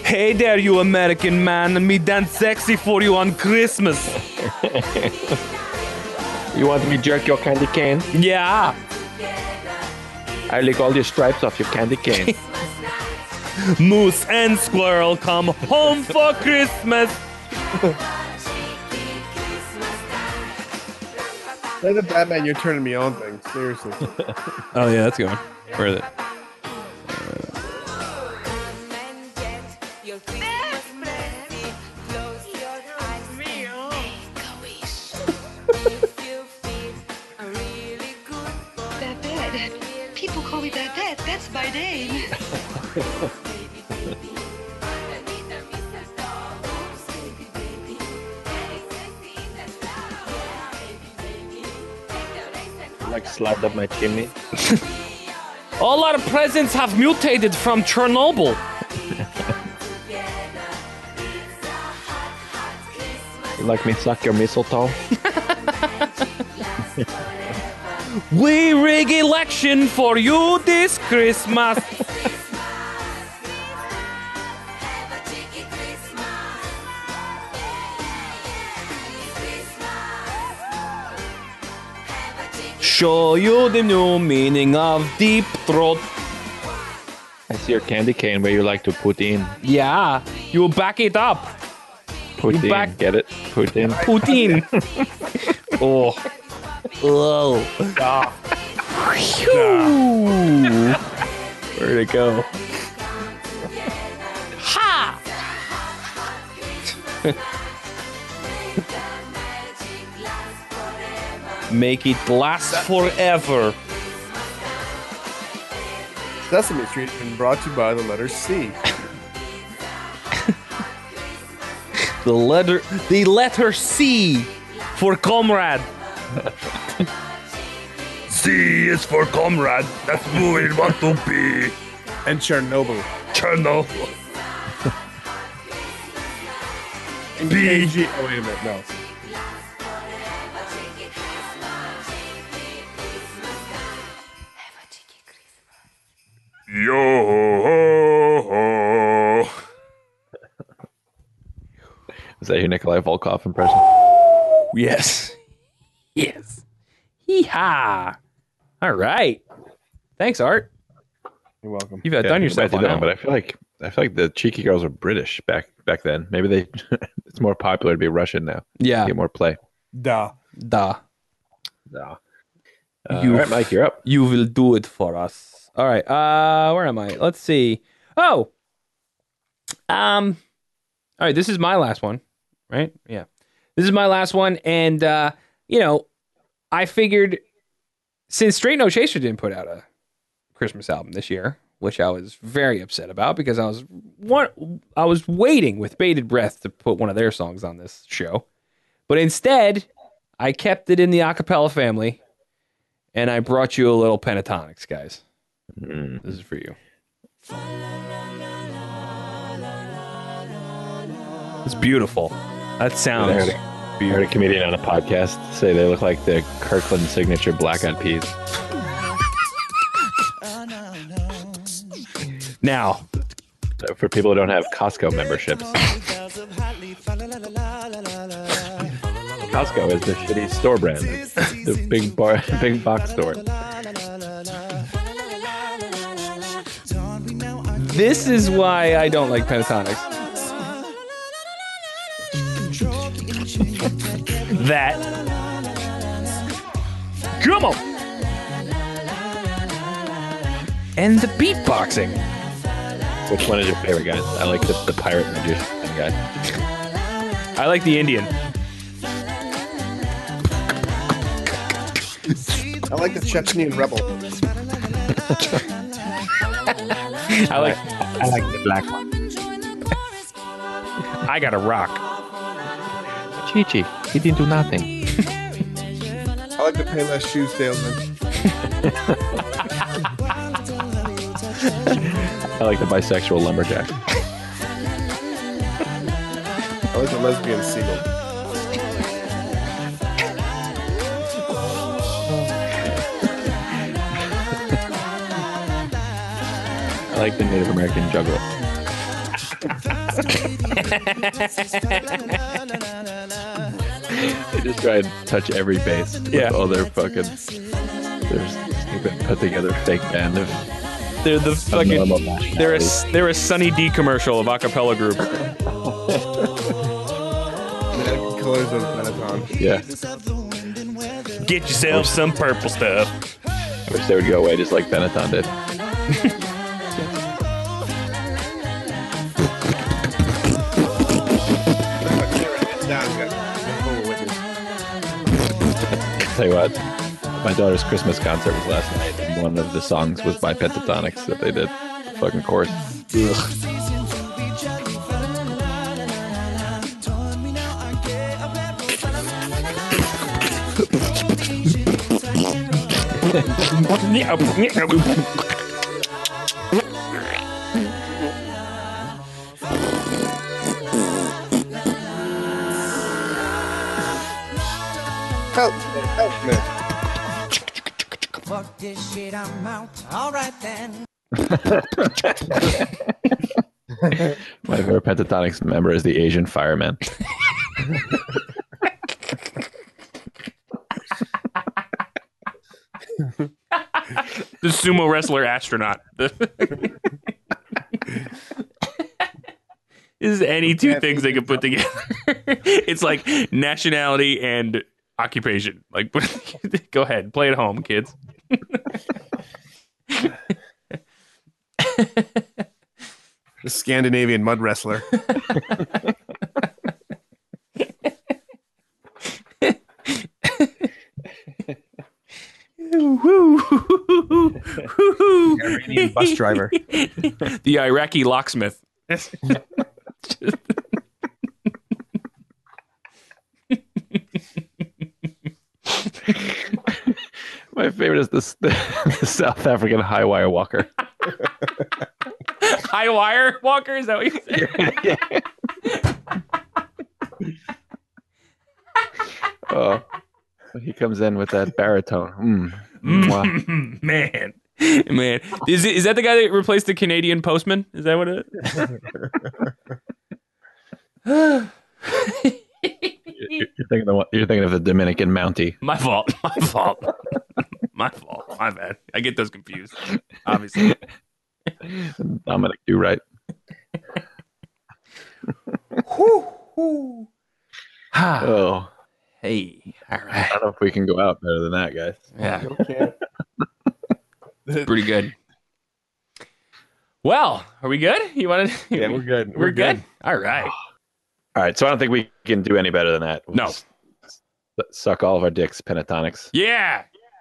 Hey there, you American man, and me dance sexy for you on Christmas. You want me jerk your candy cane? Yeah. I lick all the stripes off your candy cane. Moose and squirrel come home for Christmas. Play the Batman You're Turning Me On thing. Seriously. Oh, yeah, that's going. Where is it? Babette. People call me Babette. That's my name. Like slide up my chimney. All our presents have mutated from Chernobyl. You like me suck your mistletoe? We rig election for you this Christmas. Show you the new meaning of deep throat. I see your candy cane where you like to put in. Yeah, you back it up. Put You in. back- Get it? Put in. Put in. Oh. Oh. Phew. Where'd it go? Ha! Make it last forever. Sesame Street has been brought to you by the letter C. The letter, the letter C for comrade. C is for comrade. That's who we want to be. And Chernobyl. Chernobyl. B. G. Oh, wait a minute. No. Yo ho ho. Is that your Nikolai Volkov impression? Yes. Yes. Hee-haw. All right. Thanks, Art. You're welcome. You've outdone Yeah, yourself I on did that that, but I feel like I feel like the Cheeky Girls were British back back then. Maybe they it's more popular to be Russian now. Yeah. Get more play. Duh. Da. No. Uh, You all right, Mike, you're up. You will do it for us. All right. Uh, where am I? Let's see. Oh. Um. All right. This is my last one, right? Yeah. This is my last one, and uh, you know, I figured since Straight No Chaser didn't put out a Christmas album this year, which I was very upset about because I was one, I was waiting with bated breath to put one of their songs on this show, but instead, I kept it in the acapella family. And I brought you a little Pentatonics, guys. Mm. This is for you. It's beautiful. That sounds I heard, a, I heard a comedian on a podcast say they look like the Kirkland signature Black Eyed Peas. Now, So for people who don't have Costco memberships, Costco is the shitty store brand, the big bar, big box store. this is why I don't like Pentatonics. That. Come on! And the beatboxing. Which one is your favorite, guys? I like the, the pirate magician guy. I like the Indian. I like the Chechnyan rebel. I like I like the black one. I got a rock. Chi-Chi, he didn't do nothing. I like the Payless shoe salesman. I like the bisexual lumberjack. I like the lesbian seagull. I like the Native American juggler. They just try and touch every base. Yeah. With all their fucking. There's they've put together fake band of. They're the fucking. normal They're a they're a Sunny D commercial of acapella group. Colors of Benetton. Yeah. Get yourself some purple stuff. I wish they would go away just like Benetton did. Tell you what, my daughter's Christmas concert was last night, and one of the songs was by Pentatonix that they did. Fucking chorus. Help, help me. Fuck this shit, I'm out. All right then. My favorite Pentatonix member is the Asian fireman. The sumo wrestler astronaut. This is any two things they could put together. It's like nationality and occupation. Like, go ahead, play at home, kids. The Scandinavian mud wrestler. Iranian bus driver. The Iraqi locksmith. My favorite is this, the, the South African high wire walker. High wire walker? Is that what you said? Oh, he comes in with that baritone. Mm. Mm, man, man, is it, is that the guy that replaced the Canadian postman? Is that what it is? You're, you're thinking of the, you're thinking of the Dominican Mountie. My fault. My fault. My fault. My bad. I get those confused. Obviously. Dominic, do right. Oh. Hey. All right. I don't know if we can go out better than that, guys. Yeah. Pretty good. Well, are we good? You want to? Yeah, we're good. We're, we're good. good. All right. All right. So I don't think we can do any better than that. We'll no. Suck all of our dicks, Pentatonix. Yeah.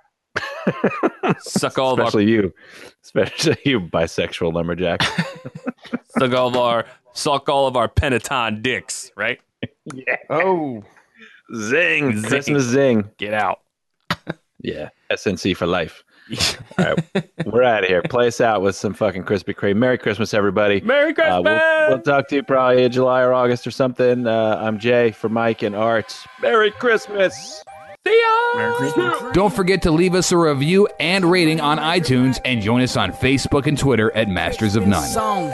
Suck all especially of our... you, especially you, bisexual lumberjack. Suck all of our, suck all of our Penaton dicks, right? Yeah. Oh, zing, zing. Christmas zing. Get out. Yeah, S N C for life. All right, we're out of here. Play us out with some fucking Krispy Kreme. Merry Christmas, everybody. Merry Christmas. Uh, we'll, we'll talk to you probably in July or August or something. Uh, I'm Jay for Mike and Art. Merry Christmas. See ya! Merry Christmas. Don't forget to leave us a review and rating on iTunes and join us on Facebook and Twitter at Masters of None. Song.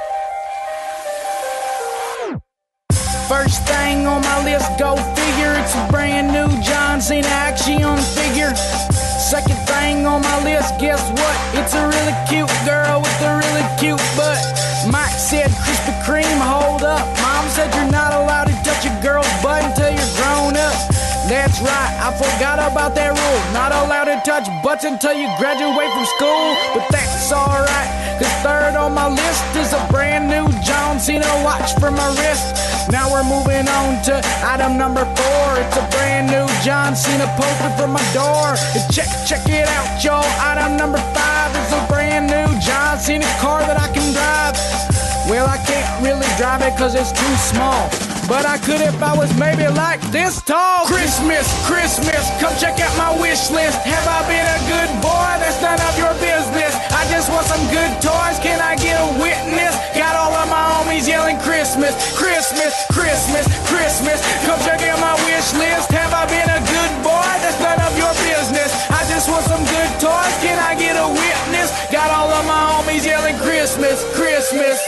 First thing on my list, go figure. It's a brand new John Cena action figure. Second thing on my list, guess what? It's a really cute girl with a really cute butt. Mike said, Krispy Kreme, hold up. Mom said you're not allowed to touch a girl's butt until you're grown up. That's right, I forgot about that rule. Not allowed to touch butts until you graduate from school. But that's alright, cause third on my list is a brand new John Cena watch for my wrist. Now we're moving on to item number four. It's a brand new John Cena poster for my door. Check, check it out, y'all. Item number five is a brand new John Cena car that I can drive. Well, I can't really drive it cause it's too small. But I could if I was maybe like this tall. Christmas, Christmas, come check out my wish list. Have I been a good boy? That's none of your business. I just want some good toys. Can I get a witness? Got all of my homies yelling Christmas, Christmas, Christmas, Christmas. Come check out my wish list. Have I been a good boy? That's none of your business. I just want some good toys. Can I get a witness? Got all of my homies yelling Christmas, Christmas. Item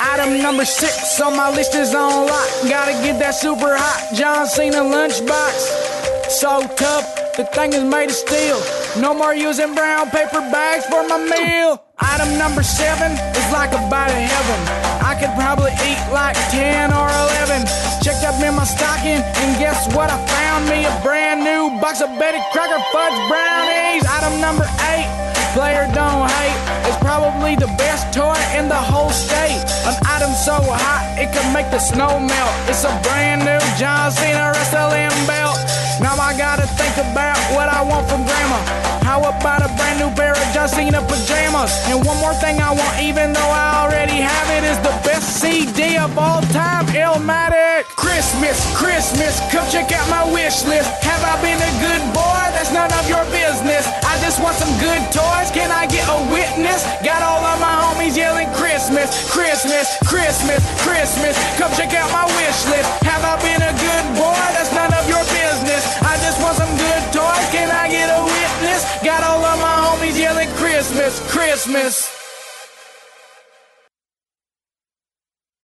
number six on my list is on lock. Gotta get that super hot John Cena lunchbox. So tough, the thing is made of steel. No more using brown paper bags for my meal. Item number seven is like a bite of heaven. I could probably eat like ten or eleven. Checked up in my stocking and guess what I found? Me a brand new box of Betty Crocker Fudge Brownies. Item number eight, player don't hate. It's probably the best toy in the whole state. An item so hot it could make the snow melt. It's a brand new John Cena wrestling belt. Now I gotta think about what I want from grandma. How about a brand new pair of John Cena pajamas? And one more thing I want, even though I already have it, is the best C D of all time, Illmatic. Christmas, Christmas, come check out my wish list. Have I been a good boy? That's none of your business. I just want some good toys. Can I get a witness? Got all of my homies yelling Christmas, Christmas, Christmas, Christmas. Come check out my wish list. Have I been a good boy? That's none of your business. I just want some good toys. Can I get a witness? Got all of my homies yelling Christmas, Christmas.